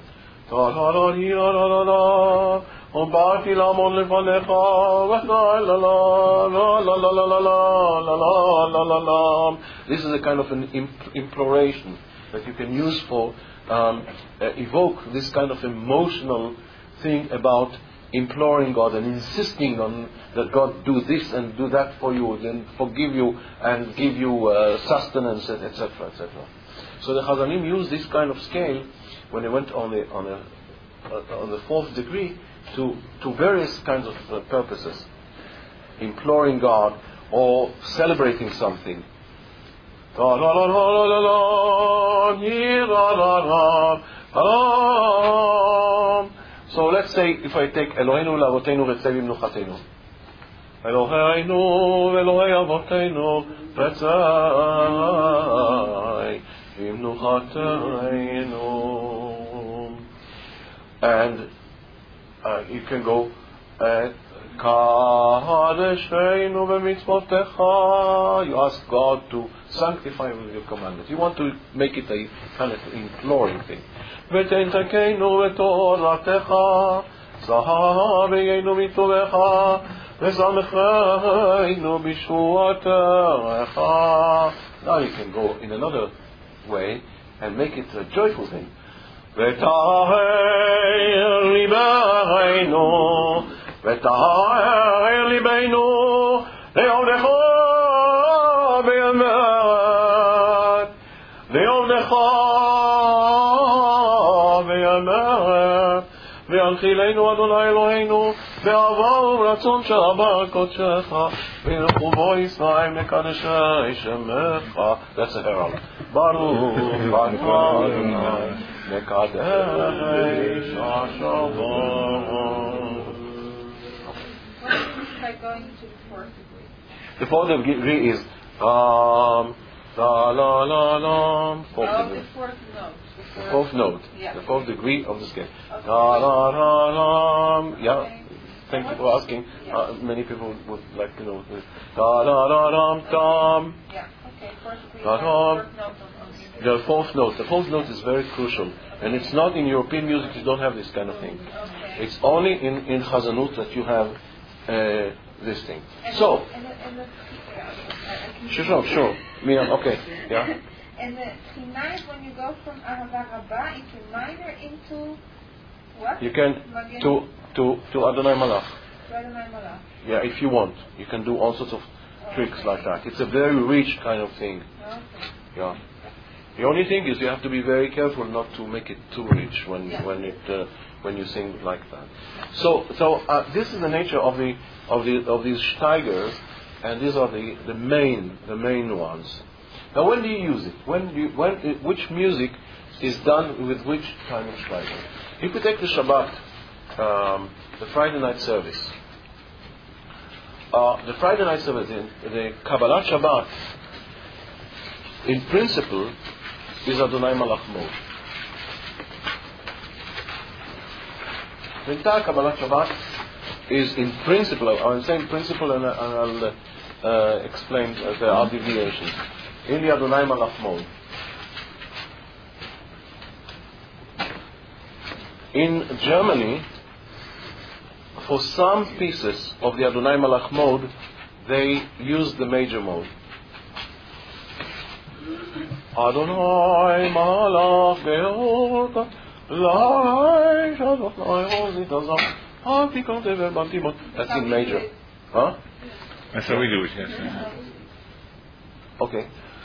This is a kind of an imploration that you can use for evoke this kind of emotional thing about imploring God and insisting on that God do this and do that for you, then forgive you and give you sustenance, etc., etc. So the Chazanim used this kind of scale when they went on the 4th degree to various kinds of purposes, imploring God or celebrating something. So let's say if I take Eloheinu Lavoteinu Retzei V'Mnuchatenu, Eloheinu Elohei Avoteinu Retzei V'Mnuchatenu, and you can go Kadesheinu B'Mitzvotecha. You ask God to sanctify with your commandments. You want to make it a kind of imploring thing. ותנתקנו בתורתך, זהבינו מטובך, ושמחנו בישועתך. Now you can go in another way and make it a joyful thing. ותאר ליבנו, ותאר ליבנו, לעובדך באמת, לעובדך והנחילנו אדוני אלוהינו באהבה וברצון שרבה קודשך וילכו ישראל מקדשי שמך. That's the herald. ברוך אתה אדוני מקדש השבת. What do you mean by going to the fourth degree? The fourth degree is la la la la. Fourth degree. The fourth note. The fourth note. Yeah. The fourth degree of the scale. Okay. La la la la. Yeah. Okay. Thank you for asking. Many people would like to know. Da da da dum dum. Yeah. Okay. Fourth degree. Da, da. Fourth note on The fourth note. The fourth note is very crucial, and it's not in European music. You don't have this kind of thing. Okay. It's only in Chazanut that you have this thing. So. Sure. Miriam, okay. Yeah. And the Sinai, when you go from Ahava Rabbah into minor into what? You can to Adonai Malach. To Adonai Malach. Yeah, if you want, you can do all sorts of tricks like that. It's a very rich kind of thing. Okay. Yeah. The only thing is you have to be very careful not to make it too rich when you sing like that. So this is the nature of these steigers, and these are the main ones. Now, when do you use it? Which music is done with which kind of steiger? If you take the Shabbat, the Friday night service, the Kabbalat Shabbat, in principle, is Adonai Malach mode. The entire Kabbalat Shabbat is in principle, I'm saying principle and I'll explain there are deviations, in the Adonai Malach mode. In Germany, for some pieces of the Adonai Malach mode, they use the major mode. Adonai Malach Georta Lai Adonai Ozitazam. That's in major. Huh? That's how we do it, yes. So Okay.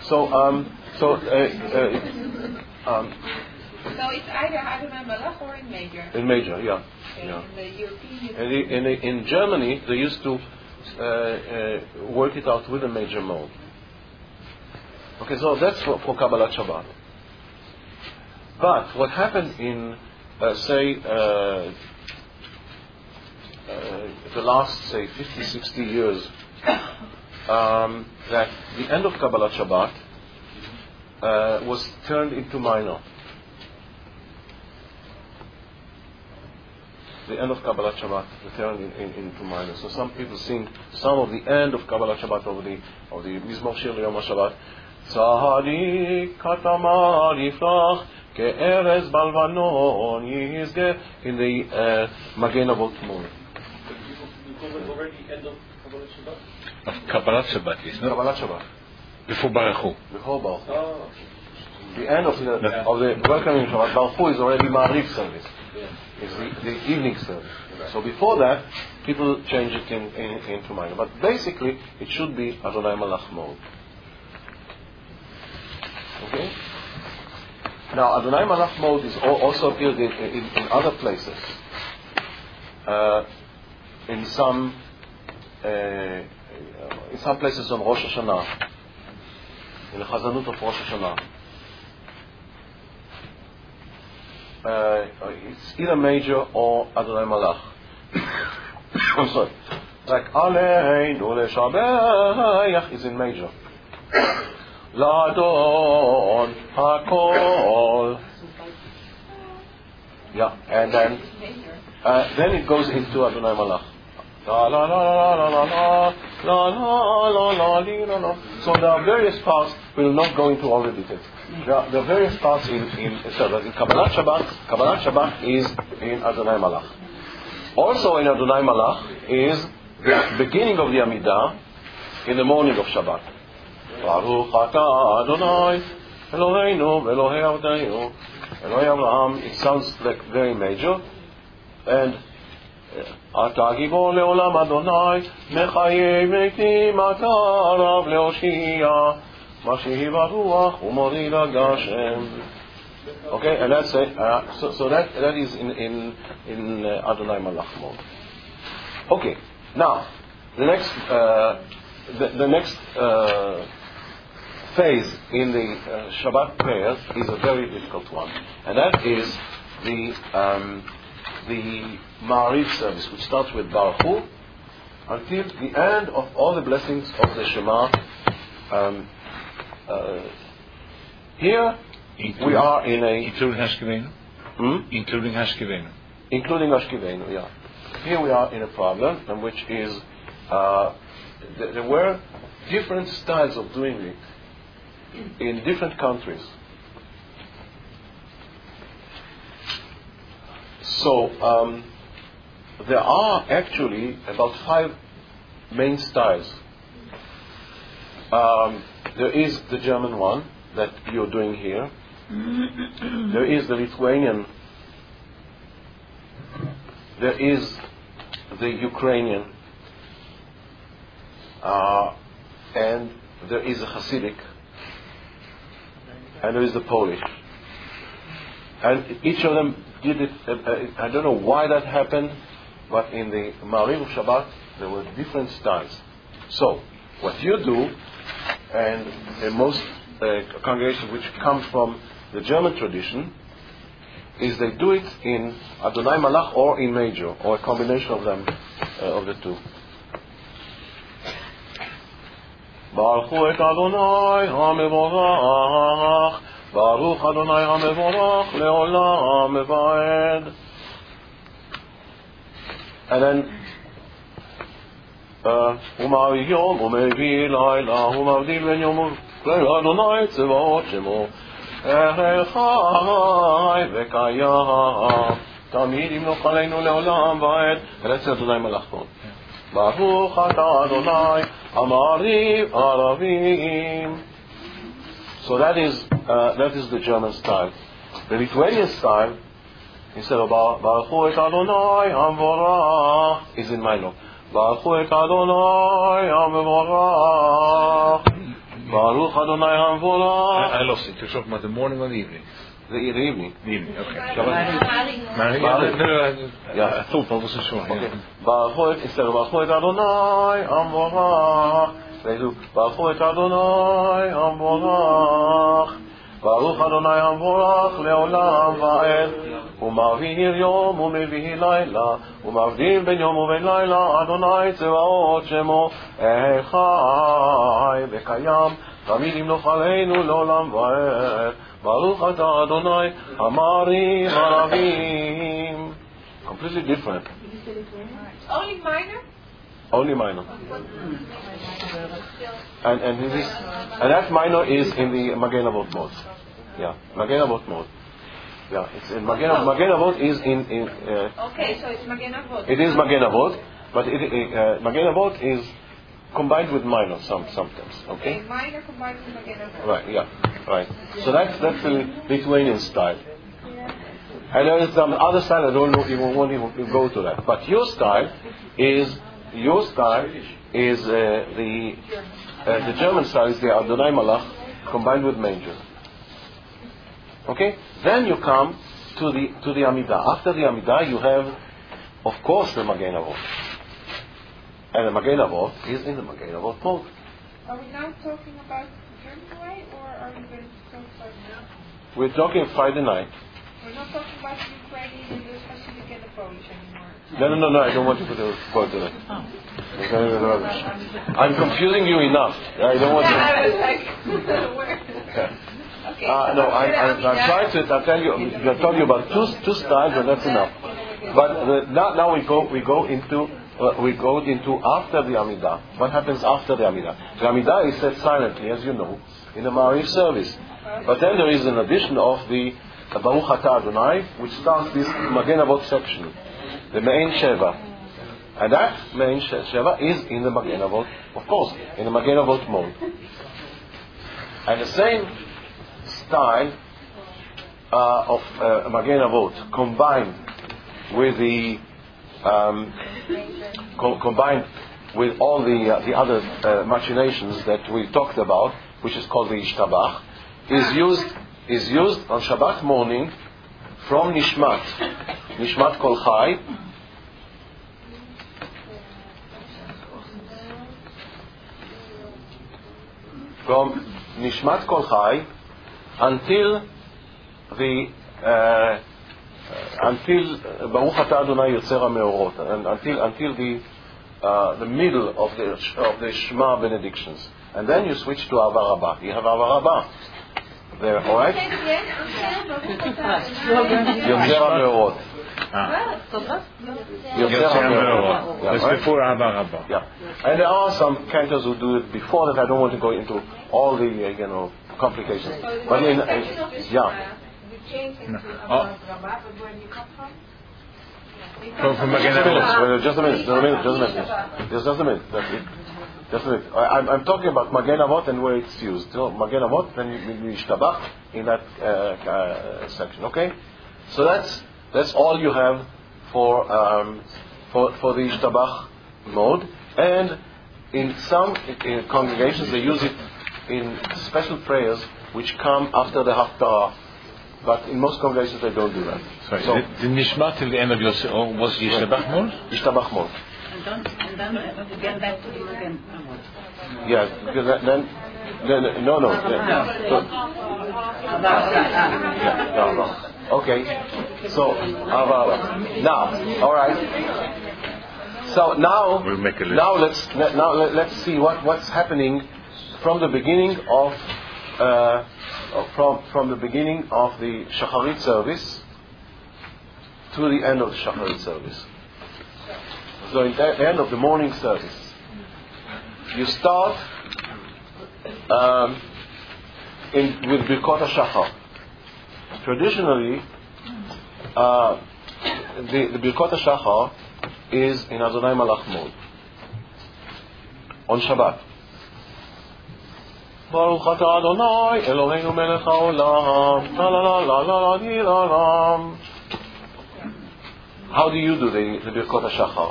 it's either Adonai Malach or in major. In major, yeah. Okay. Yeah. In the European. In Germany, they used to work it out with a major mode. Okay, so that's for Kabbalat Shabbat. But what happened in, the last, 50, 60 years, that the end of Kabbalat Shabbat was turned into minor. The end of Kabbalat Shabbat turned into minor. So some people sing some of the end of Kabbalat Shabbat of the Mizmor Shir Yom HaShabbat. Tzadik katamar yifrach ke'erez balvanon yizge, in the Magen Avot mode. Because it's already end of Kabbalat Shabbat? Of Kabbalat Shabbat, yes, no? Kabbalat Shabbat. Before Baruch Hu. Before Baruch Hu. Oh. The end of the welcoming Shabbat, Baruch Hu is already Ma'ariv service. It's the evening service. So before that, people change it into minor. But basically, it should be Adonai Malach mode. Okay? Now, Adonai Malach mode is also appeared in other places. In some places on Rosh Hashanah, in the Chazanut of Rosh Hashanah. It's either major or Adonai Malach. I'm sorry. Like Aleinu Leshabach is in major. Ladon Hakol. Yeah, and then it goes into Adonai Malach. La la la la la la la la la la la la. So there are various parts. We will not go into all the details. There are various parts in Kabbalat Shabbat is in Adonai Malach. Also in Adonai Malach is the beginning of the Amidah in the morning of Shabbat. Baruch atah Adonai Eloheinu Elohei Avotenu Elohei Avraham. It sounds like very major. And Ata Gibor Leolam Adonai Mechayev Meitim Ata Rav Leoshia Mashiach Baruch Umorid Gashem. Okay, and that's so that is in Adonai Malach mode. Okay, now the next phase in the Shabbat prayers is a very difficult one, and that is the Ma'ariv service, which starts with Baruch Hu until the end of all the blessings of the Shema. Here we are in a... Including Hashkevenu? Including Hashkevenu. Including Hashkevenu, yeah. Here we are in a problem, and which is there were different styles of doing it in different countries. So there are actually about 5 main styles. There is the German one that you're doing here. There is the Lithuanian. There is the Ukrainian. And there is the Hasidic. And there is the Polish. And each of them did it. I don't know why that happened, but in the Ma'ariv of Shabbat there were different styles. So what you do, and in most congregations which come from the German tradition, is they do it in Adonai Malach or in major, or a combination of them, of the two. Baruch Hu et Adonai HaMevorach, Baruch Adonai HaMevorach Leolam Eved. And then Umar Yom Umevi Laila Umavdil Ben Yom Adonai Tzevaot Shemo Echai Vekayah Tamid Imloch Aleinu Leolam Vaed. And that's Adonai Malach. Baruch Atah Adonai Amariv Aravim. So that is the German style. The Lithuanian style, instead of Baruch Hu et Adonai Hamvorach, is in minor. Baruch Hu et Adonai Hamvorach. Baruch Adonai Hamvorach. I lost it. You're talking about the morning or the evening? The evening. The evening, okay. Yeah, I thought that was a short. Okay. Baruch Hu, instead of Baruch Hu et Adonai Hamvorach, they do Baruch Hu et Adonai Hamvorach. Baruch Adonai Hamvorach Leolam Vaed. Umavir Yom Umevi Laila. Umavdil Ben Yom uVen Laila. Adonai Tzevaot Shemo Echai Vekayam. Tamid Imloch Aleinu Leolam Vaed. Baruch Atah Adonai Amariv Aravim. Completely different. Only minor? Only minor. And that minor is in the Magen Avot mode. Yeah, Magen Avot mode. Yeah, it's in Magen Avot is in. Okay, so it's Magen Avot. It is Magen Avot, but Magen Avot is combined with minor sometimes. Okay. Minor combined with Magen Avot. Right. Yeah. Right. So that's the Lithuanian style. And there is some other style. I don't know. You won't even go to that. But your style is the German style is the Adonai Malach combined with major. Okay. Then you come to the Amidah. After the Amidah, you have, of course, the Magen Avot. And the Magen Avot is in the Magen Avot mode. Are we now talking about German way, or are we going to talk about now? We're talking Friday night. We're not talking about the Ukrainian and the Hasidic and the Polish anymore. No, I don't want to go to that. I'm confusing you enough. I don't want to. I was like, where? Okay. No, I'm trying to tell you. I'm telling you about two styles, and that's enough. But now we go into after the Amidah. What happens after the Amidah? The Amidah is said silently, as you know, in the Ma'ariv service. But then there is an addition of the Baruch Atah Adonai, which starts this Magen Avot section, the Mein Sheva. And that Mein Sheva is in the Magen Avot, of course, in the Magen Avot mode. And the same style of Magen Avot combined with the combined with all the other machinations that we talked about, which is called the Ishtabach, is used is used on Shabbat morning from Nishmat Kol Chai, from Nishmat Kol Chai until Baruch Atah Adonai Yotzer HaMeorot, and until the middle of the Shema benedictions, and then you switch to Ava Rabbah. You have Ava Rabbah there, all right? Yotzer HaMeorot. Yotzer HaMeorot. That's before Ava Rabbah. Yeah, and there are some cantors who do it before that. I don't want to go into all the complications. But yeah. No. Where you come from? From Magen Avot. Just a minute. That's it. Just a minute. I'm talking about Magen Avot and where it's used. So Magen Avot, then you Yishtabach in that section. Okay. So that's all you have for the Yishtabach mode. And in some congregations they use it in special prayers which come after the Haftarah. But in most congregations they don't do that. Sorry, so the Nishmat till the end of your was Yishtabach mode? Yishtabach mode. And then again back to the Magen Avot. Yeah, because then no. No. Okay. So now, all right. So now, we'll make a list. let's see what's happening from the beginning of from the beginning of the Shacharit service to the end of the Shacharit service. So in the end of the morning service, you start with Birkot HaShachar. Traditionally, the Birkot HaShachar is in Adonai Malach mode on Shabbat. Baruch Atah Adonai Eloheinu Melech HaOlam. La la la la la la la la. How do you do the Birkot HaShachar?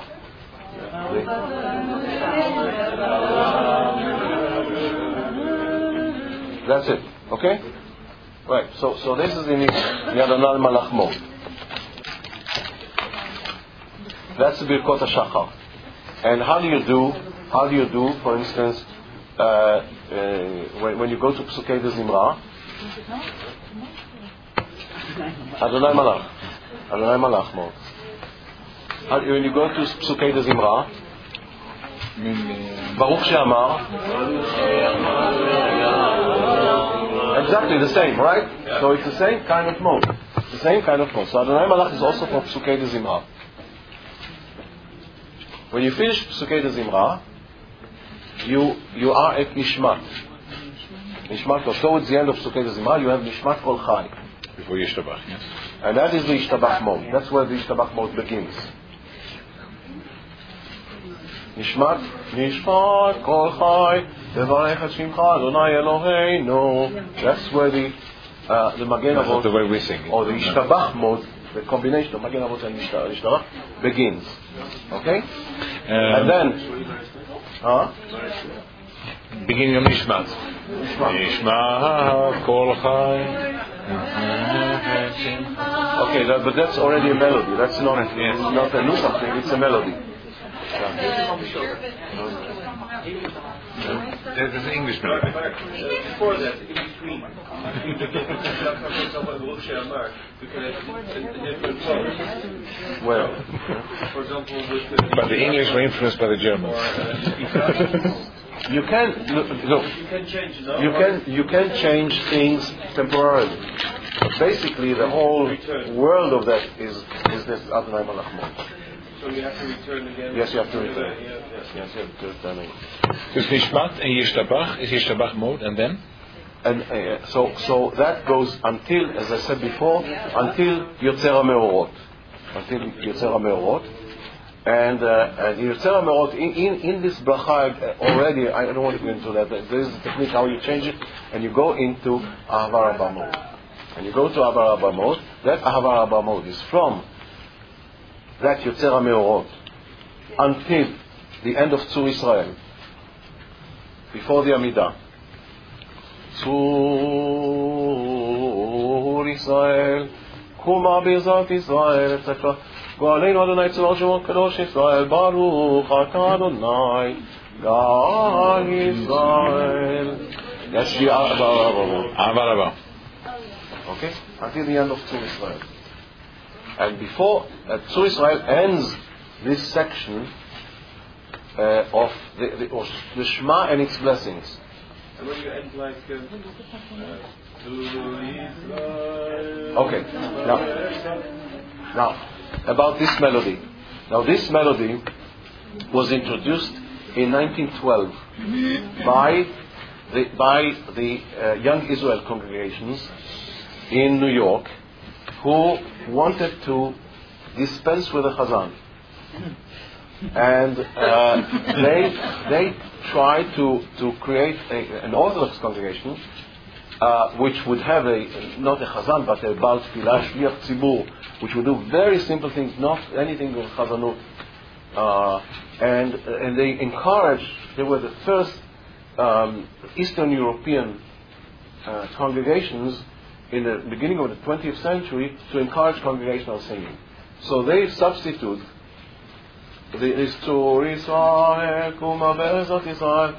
That's it. Okay? Right. So this is in the Adonai Malach mode. That's the Birkot HaShachar. And how do you do, for instance, when you go to Psukei de Zimra? Adonai Malach mode. When you go to Psukei de Zimra, Baruch She'amar, exactly the same, right? So it's the same kind of mode. So Adonai Malach is also for Psukei de Zimra. When you finish Psukei de Zimra, you are at Nishmat. Towards the end of Psukei de Zimra, you have Nishmat Kol Chai. Before Yishtabach, yes. And that is the Yishtabach mode. That's where the Yishtabach mode begins. Nishmat Kol Chai, Tevarech et Shimcha Adonai Eloheinu. That's where the Magen Avot, the way we sing it. or the Yishtabach mode, the combination of Magen Avot and Yishtabach begins. Okay? And then, beginning of Nishmat. Nishmat Kol Chai. Okay, but that's already a melody. That's not a nusach thing, it's a melody. There's an English melody. Before that, in between. Well, for example, But the English were influenced by the Germans. you can change things temporarily. But basically, the whole world of that is this Adonai Malach mode. So you have to return again. Yes, you have to return. Yes, you have to return. Dus Nishmat and Yishtabach is Yishtabach mode, and then? And so that goes until, as I said before, until Yotzer HaMeorot. And Yotzer HaMeorot, in this bracha already, I don't want to go into that. There is a technique how you change it, and you go into Ahava Rabbah mode. And you go to Ahava Rabbah mode. That Ahava Rabbah mode is from that Yotzer HaMeorot until the end of Tzur Israel, before the Amidah. Tzur Israel, Kuma Bezat Israel, etc. Go'aleinu Adonai Tzivot Shemot Kadosh Israel, Baruch Atah Adonai, God Israel. That's the Avarabah. Okay? Until the end of Tzur Israel. And before Tzur Israel ends this section of the Shema and its blessings. And when you end like okay. Now, about this melody. Now, this melody was introduced in 1912 by the Young Israel congregations in New York, who wanted to dispense with the Chazan. And they tried to create an Orthodox congregation which would have not a Chazan but a Baal Tfilah, Shliach Tzibur, which would do very simple things, not anything with Chazanut. And they encouraged, they were the first Eastern European congregations in the beginning of the 20th century to encourage congregational singing. So they substitute this Tzur Israel, Kuma Bezat Israel,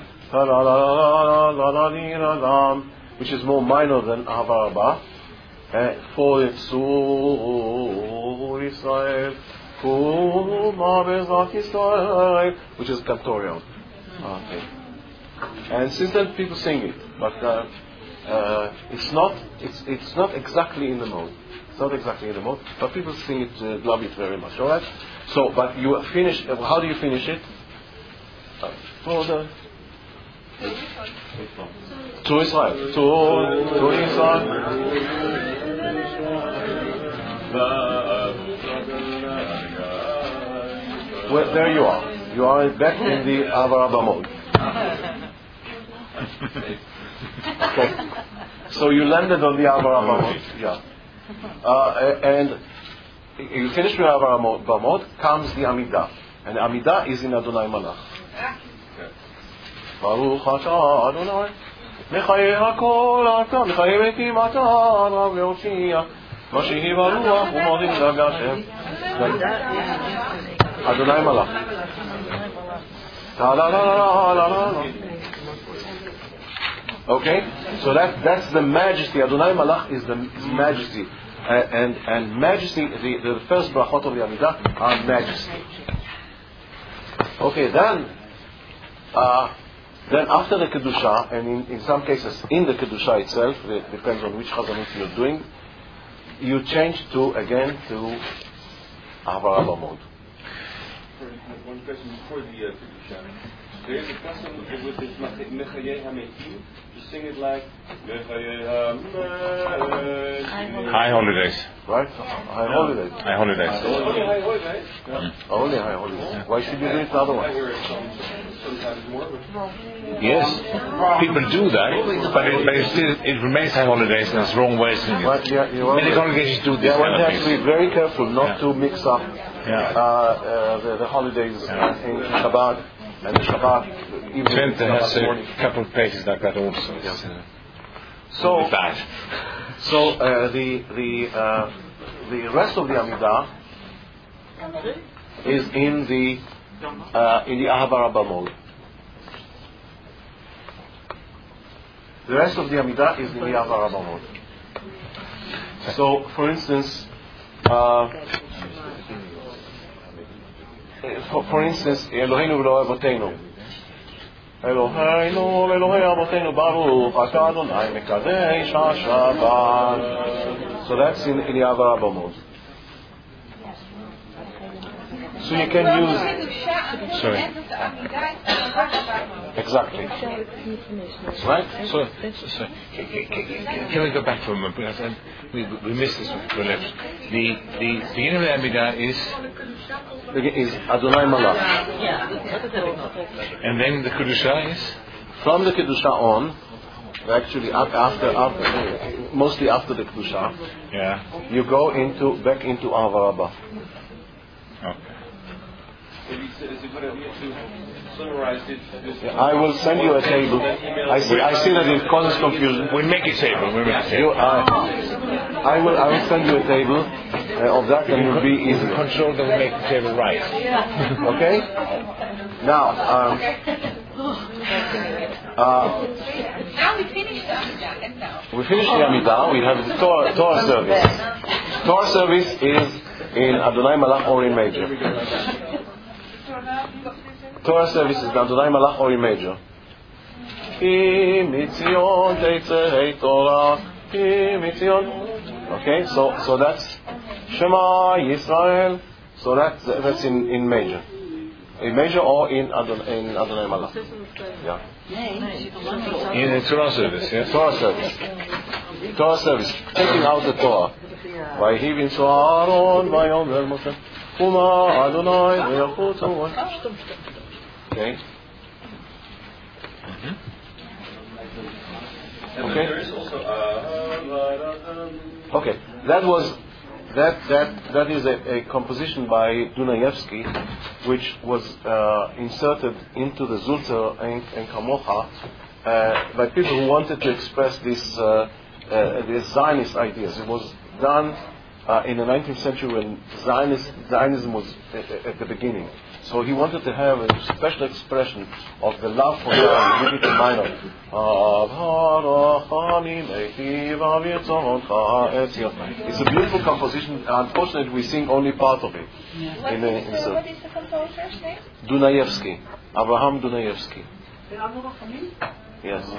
which is more minor than Avarabah, for the Tzur Israel, Kuma Bezat Israel, which is cantorial. Okay. And since then people sing it, but it's not exactly in the mode. It's not exactly in the mode, but people sing it, love it very much. All right. So, but you finish. How do you finish it? For the to Israel. To Israel. Well, there you are. You are back in the Avarabah mode. Okay. So you landed on the Avarabah mode. Yeah. And you finish with Avarabah mode, comes the Amidah. And the Amidah is in Adonai Malach. Baruch Atah Adonai, Mechayeh HaKol Atah, Mechayeh Metim Atah, Rav Leoshia, Mashihi Baruch, Umodim Dagashem. Adonai Malach. Okay? So that's the majesty. Adonai Malach is the majesty. And majesty, the first brachot of the Amidah are majesty. Okay, then after the Kedusha, and in some cases in the Kedusha itself, it depends on which Chazanut you're doing, you change to Avarabah mode. One question before the Kedusha. There is a custom with this Mechayeh HaMetim to sing it like Mechayeh HaMetim. High holidays. Right? High holidays. High holidays. Only high holidays? Only high holidays. Why should you do it otherwise? I hear it sometimes more, but... Yes, people do that, but it remains high holidays and there's wrong ways in it. Well, Many congregations do this. One has to be very careful not to mix up the holidays in Shabbat. And Shabbat, even Twente has a couple of pages like that also. So bad. So the rest of the Amidah is in the Avarabah mode. The rest of the Amidah is in the Avarabah mode. So, for instance, Eloheinu v'lo Avotenu. Eloheinu v'Elohei Avotenu Baruch Atah Adonai Mekadesh HaShabbat. So that's in the Avarabah mode. So you can use. Sorry. Exactly. Right? So can we go back for a moment? Because we missed this for left. The beginning of the Amidah is Adonai Malach. And then the Kedusha is? From the Kedusha on, actually after mostly after the Kedusha, you go back into Avarabah. Okay. Is it good idea to summarize it? I will send you a table. I see that it causes confusion. We'll make a table. I will send you a table of that, and it will be easy. Control that will make the table right. Okay? Now, Now we finished the Amidah, and now. we finished the Amidah. We have the Torah service. Torah service is in Adonai Malach or in major. Torah service is in Adonai Malach or in major. Okay, so that's Shema Yisrael. So that's in major. In major or in Adonai Malach. Yeah. In the Torah service, yes? Torah service. Torah service. Taking out the Torah. Vayhivin Aaron Vayomer Moshe Uma Adonai Vayachutzu. Okay. Okay. There is also Okay. That is a composition by Dunayevsky, which was inserted into the Zulzer and Kamocha by people who wanted to express these Zionist ideas. It was done in the 19th century when Zionism was at the beginning. So he wanted to have a special expression of the love for God. Give it in minor. It's a beautiful composition. Unfortunately, we sing only part of it. What is the composer's name? Dunayevsky. Abraham Dunayevsky. Yes.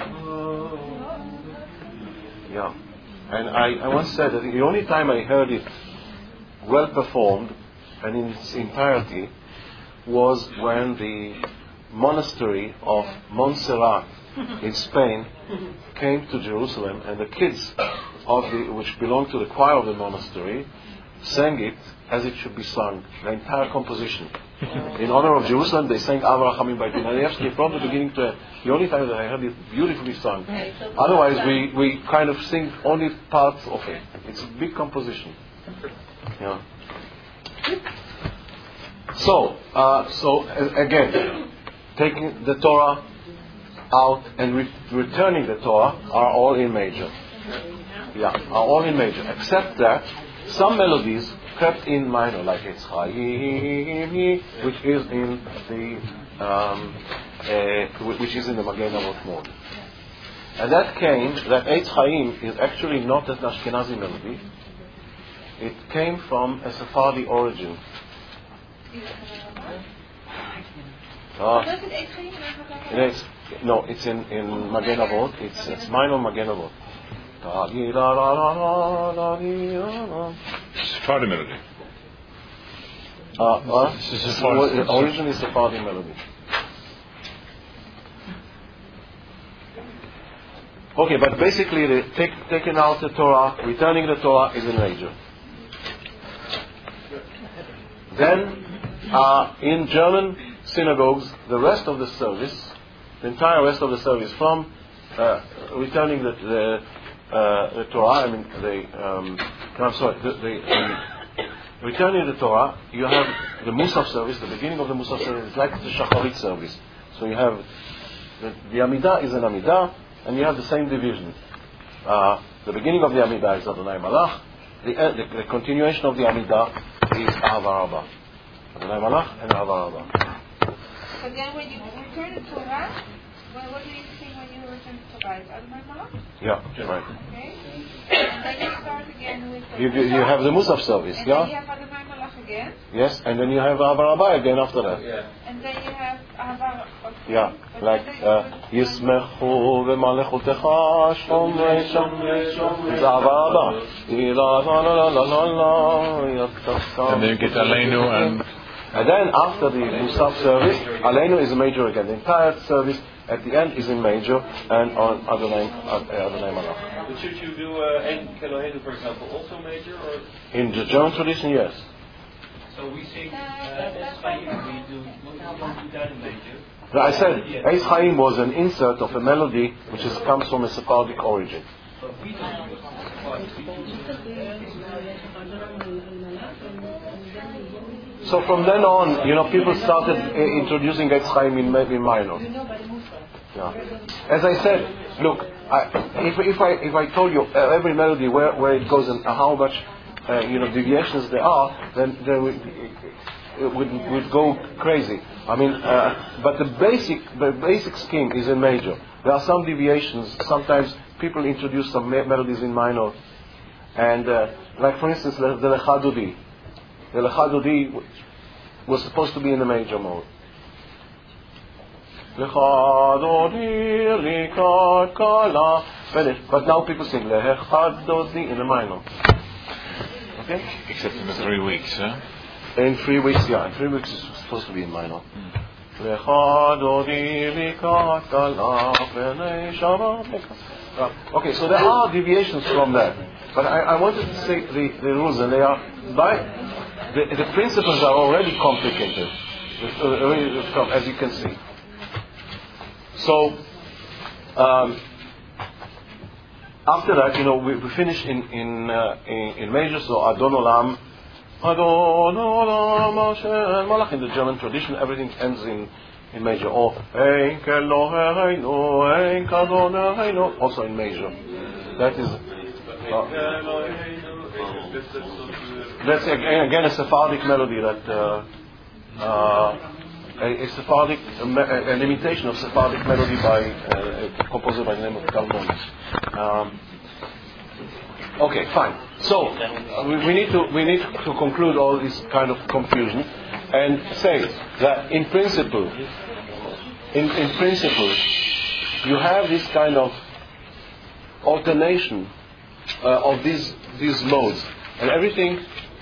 Yeah. And I once said that the only time I heard it well performed and in its entirety was when the monastery of Montserrat in Spain came to Jerusalem, and the kids which belonged to the choir of the monastery sang it as it should be sung, the entire composition. In honor of Jerusalem, they sang Av Rachamim by Dunayevsky from the beginning to the only time that I heard it beautifully sung. Otherwise, we kind of sing only parts of it. It's a big composition. Yeah. So again, taking the Torah out and returning the Torah are all in major. Yeah, are all in major, except that some melodies crept in minor, like Eitz Chaim, which is in the Magen Avot mode. And that Eitz Chaim is actually not an Ashkenazi melody. It came from a Sephardi origin. No, it's in Magen Avot. It's minor Magen Avot. Sephardi melody. The origin is Sephardi melody. Okay, but basically, taking out the Torah, returning the Torah is in major. Then, in German synagogues, the rest of the service, the entire rest of the service, from returning the Torah, returning the Torah, you have the Musaf service. The beginning of the Musaf service is like the Shacharit service. So you have the Amidah is an Amidah, and you have the same division. The beginning of the Amidah is Adonai Malach. The continuation of the Amidah is Ahava Rabbah. Adonai Malach and Ahava Rabbah. But then when you return the Torah, what do you sing when you return the Torah? Is Adonai Malach? Yeah, right. Okay. And then you start again with the You have the Musaf service, and yeah? then you have Adonai Malach again. Yes, and then you have Ahava Rabbah again after that. Yeah. And then you have Ahava. Yeah, like Yismechu v'malechutecha shomrei shomrei shomrei. It's Ahava Rabbah. And then you get Aleinu and then after the Musaf service, Aleinu is a major again. The entire service at the end is in major and on Adonai Malach. But should you do En Kelohenu, for example, also major, or? In the German tradition, yes. So we sing Eitz Chaim, we don't do that in major. I said Eitz Chaim was an insert of a melody which comes from a Sephardic origin. But we don't do it. So from then on, people started introducing Eitz Chaim in minor. Yeah. As I said, look, if I told you every melody where it goes and how much deviations there are, then it would go crazy. I mean, but the basic scheme is in major. There are some deviations. Sometimes people introduce some melodies in minor, and like for instance, the Lecha Dodi. The Lecha Dodi was supposed to be in the major mode. Lecha Dodi Rika Kala. Finished. But now people sing Lecha Dodi in the minor. Okay? Except in the 3 weeks, huh? In 3 weeks, yeah. In 3 weeks it's supposed to be in minor. Okay, so there are deviations from that. But I wanted to say the rules, and they are the principles are already complicated, as you can see. So after that, we finish in major. So Adon Olam, Hashem Malach. In the German tradition, everything ends in major. Or Enkel Loheinu, Enkel Loheinu, also in major. That is. That's again a Sephardic melody an imitation of Sephardic melody by a composer by the name of Kalmon. Okay, fine. So we need to conclude all this kind of confusion and say that in principle, you have this kind of alternation of these modes, and everything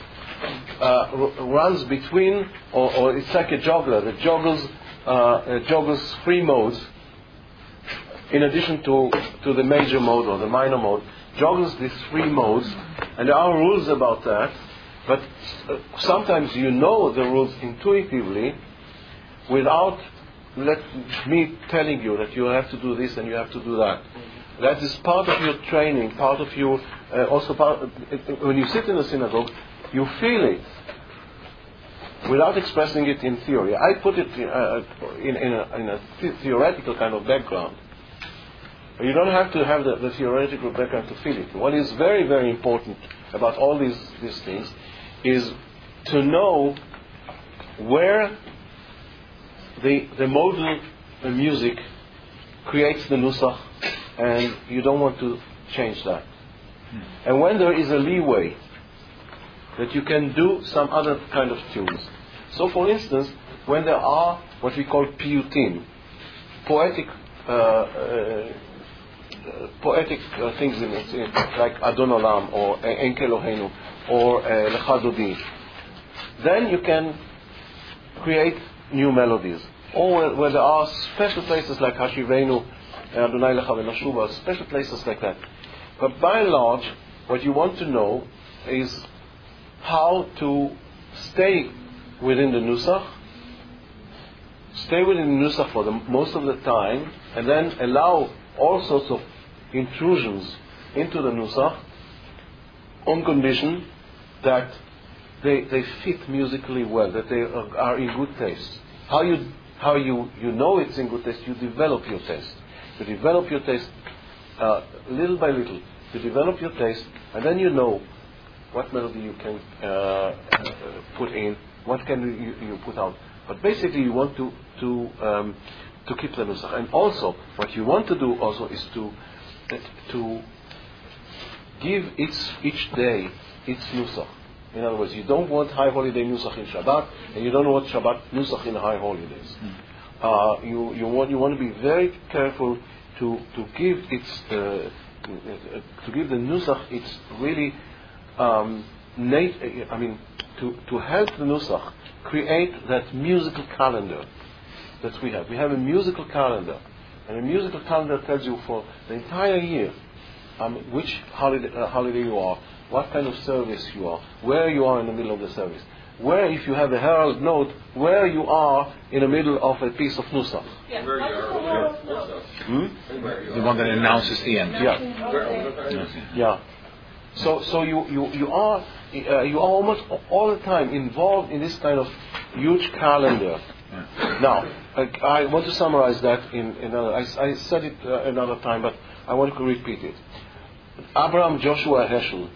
runs between, or it's like a juggler that juggles 3 modes in addition to the major mode or the minor mode, juggles these 3 modes, and there are rules about that, but sometimes the rules intuitively without me telling you that you have to do this and you have to do that. That is part of your training, part of your when you sit in a synagogue, you feel it without expressing it in theory. I put it in a theoretical kind of background. You don't have to have the theoretical background to feel it. What is very, very important about all these things is to know where the modal music creates the nusach, and you don't want to change that. And when there is a leeway that you can do some other kind of tunes. So for instance, when there are what we call piyutim, poetic things in it, like Adon Olam or Enkel Loheinu or Lecha Dodi, then you can create new melodies. Or where there are special places like Hashivenu, Adonai Lecha V'Nashuva, special places like that. But by and large, what you want to know is how to stay within the nusach, for the most of the time, and then allow all sorts of intrusions into the nusach on condition that they fit musically well, that they are in good taste. How you know it's in good taste? You develop your taste. You develop your taste little by little. You develop your taste, and then you know what melody you can put in, what can you put out. But basically, you want to keep the nusach. And also, what you want to do also is to give each day its nusach. In other words, you don't want high holiday nusach in Shabbat, and you don't want Shabbat nusach in high holidays. You want to be very careful to give the nusach its really to help the nusach create that musical calendar that we have. We have a musical calendar, and a musical calendar tells you for the entire year which holiday you are, what kind of service you are, where you are in the middle of the service, where, if you have a herald note, where you are in the middle of a piece of nusach. Yeah. The one that announces the end. Yeah. So you are almost all the time involved in this kind of huge calendar. Now, I want to summarize that in another. I said it another time, but I want to repeat it. Abraham Joshua Heschel.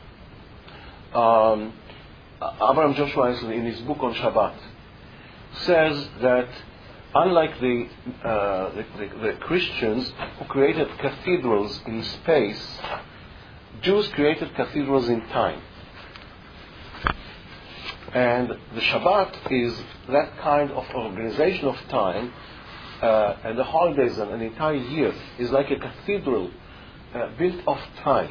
Abraham Joshua Heschel, in his book on Shabbat, says that unlike the Christians who created cathedrals in space, Jews created cathedrals in time. And the Shabbat is that kind of organization of time, and the holidays and an entire year is like a cathedral built of time.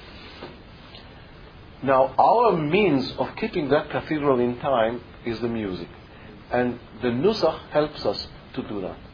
Now, our means of keeping that cathedral in time is the music. And the Nusach helps us to do that.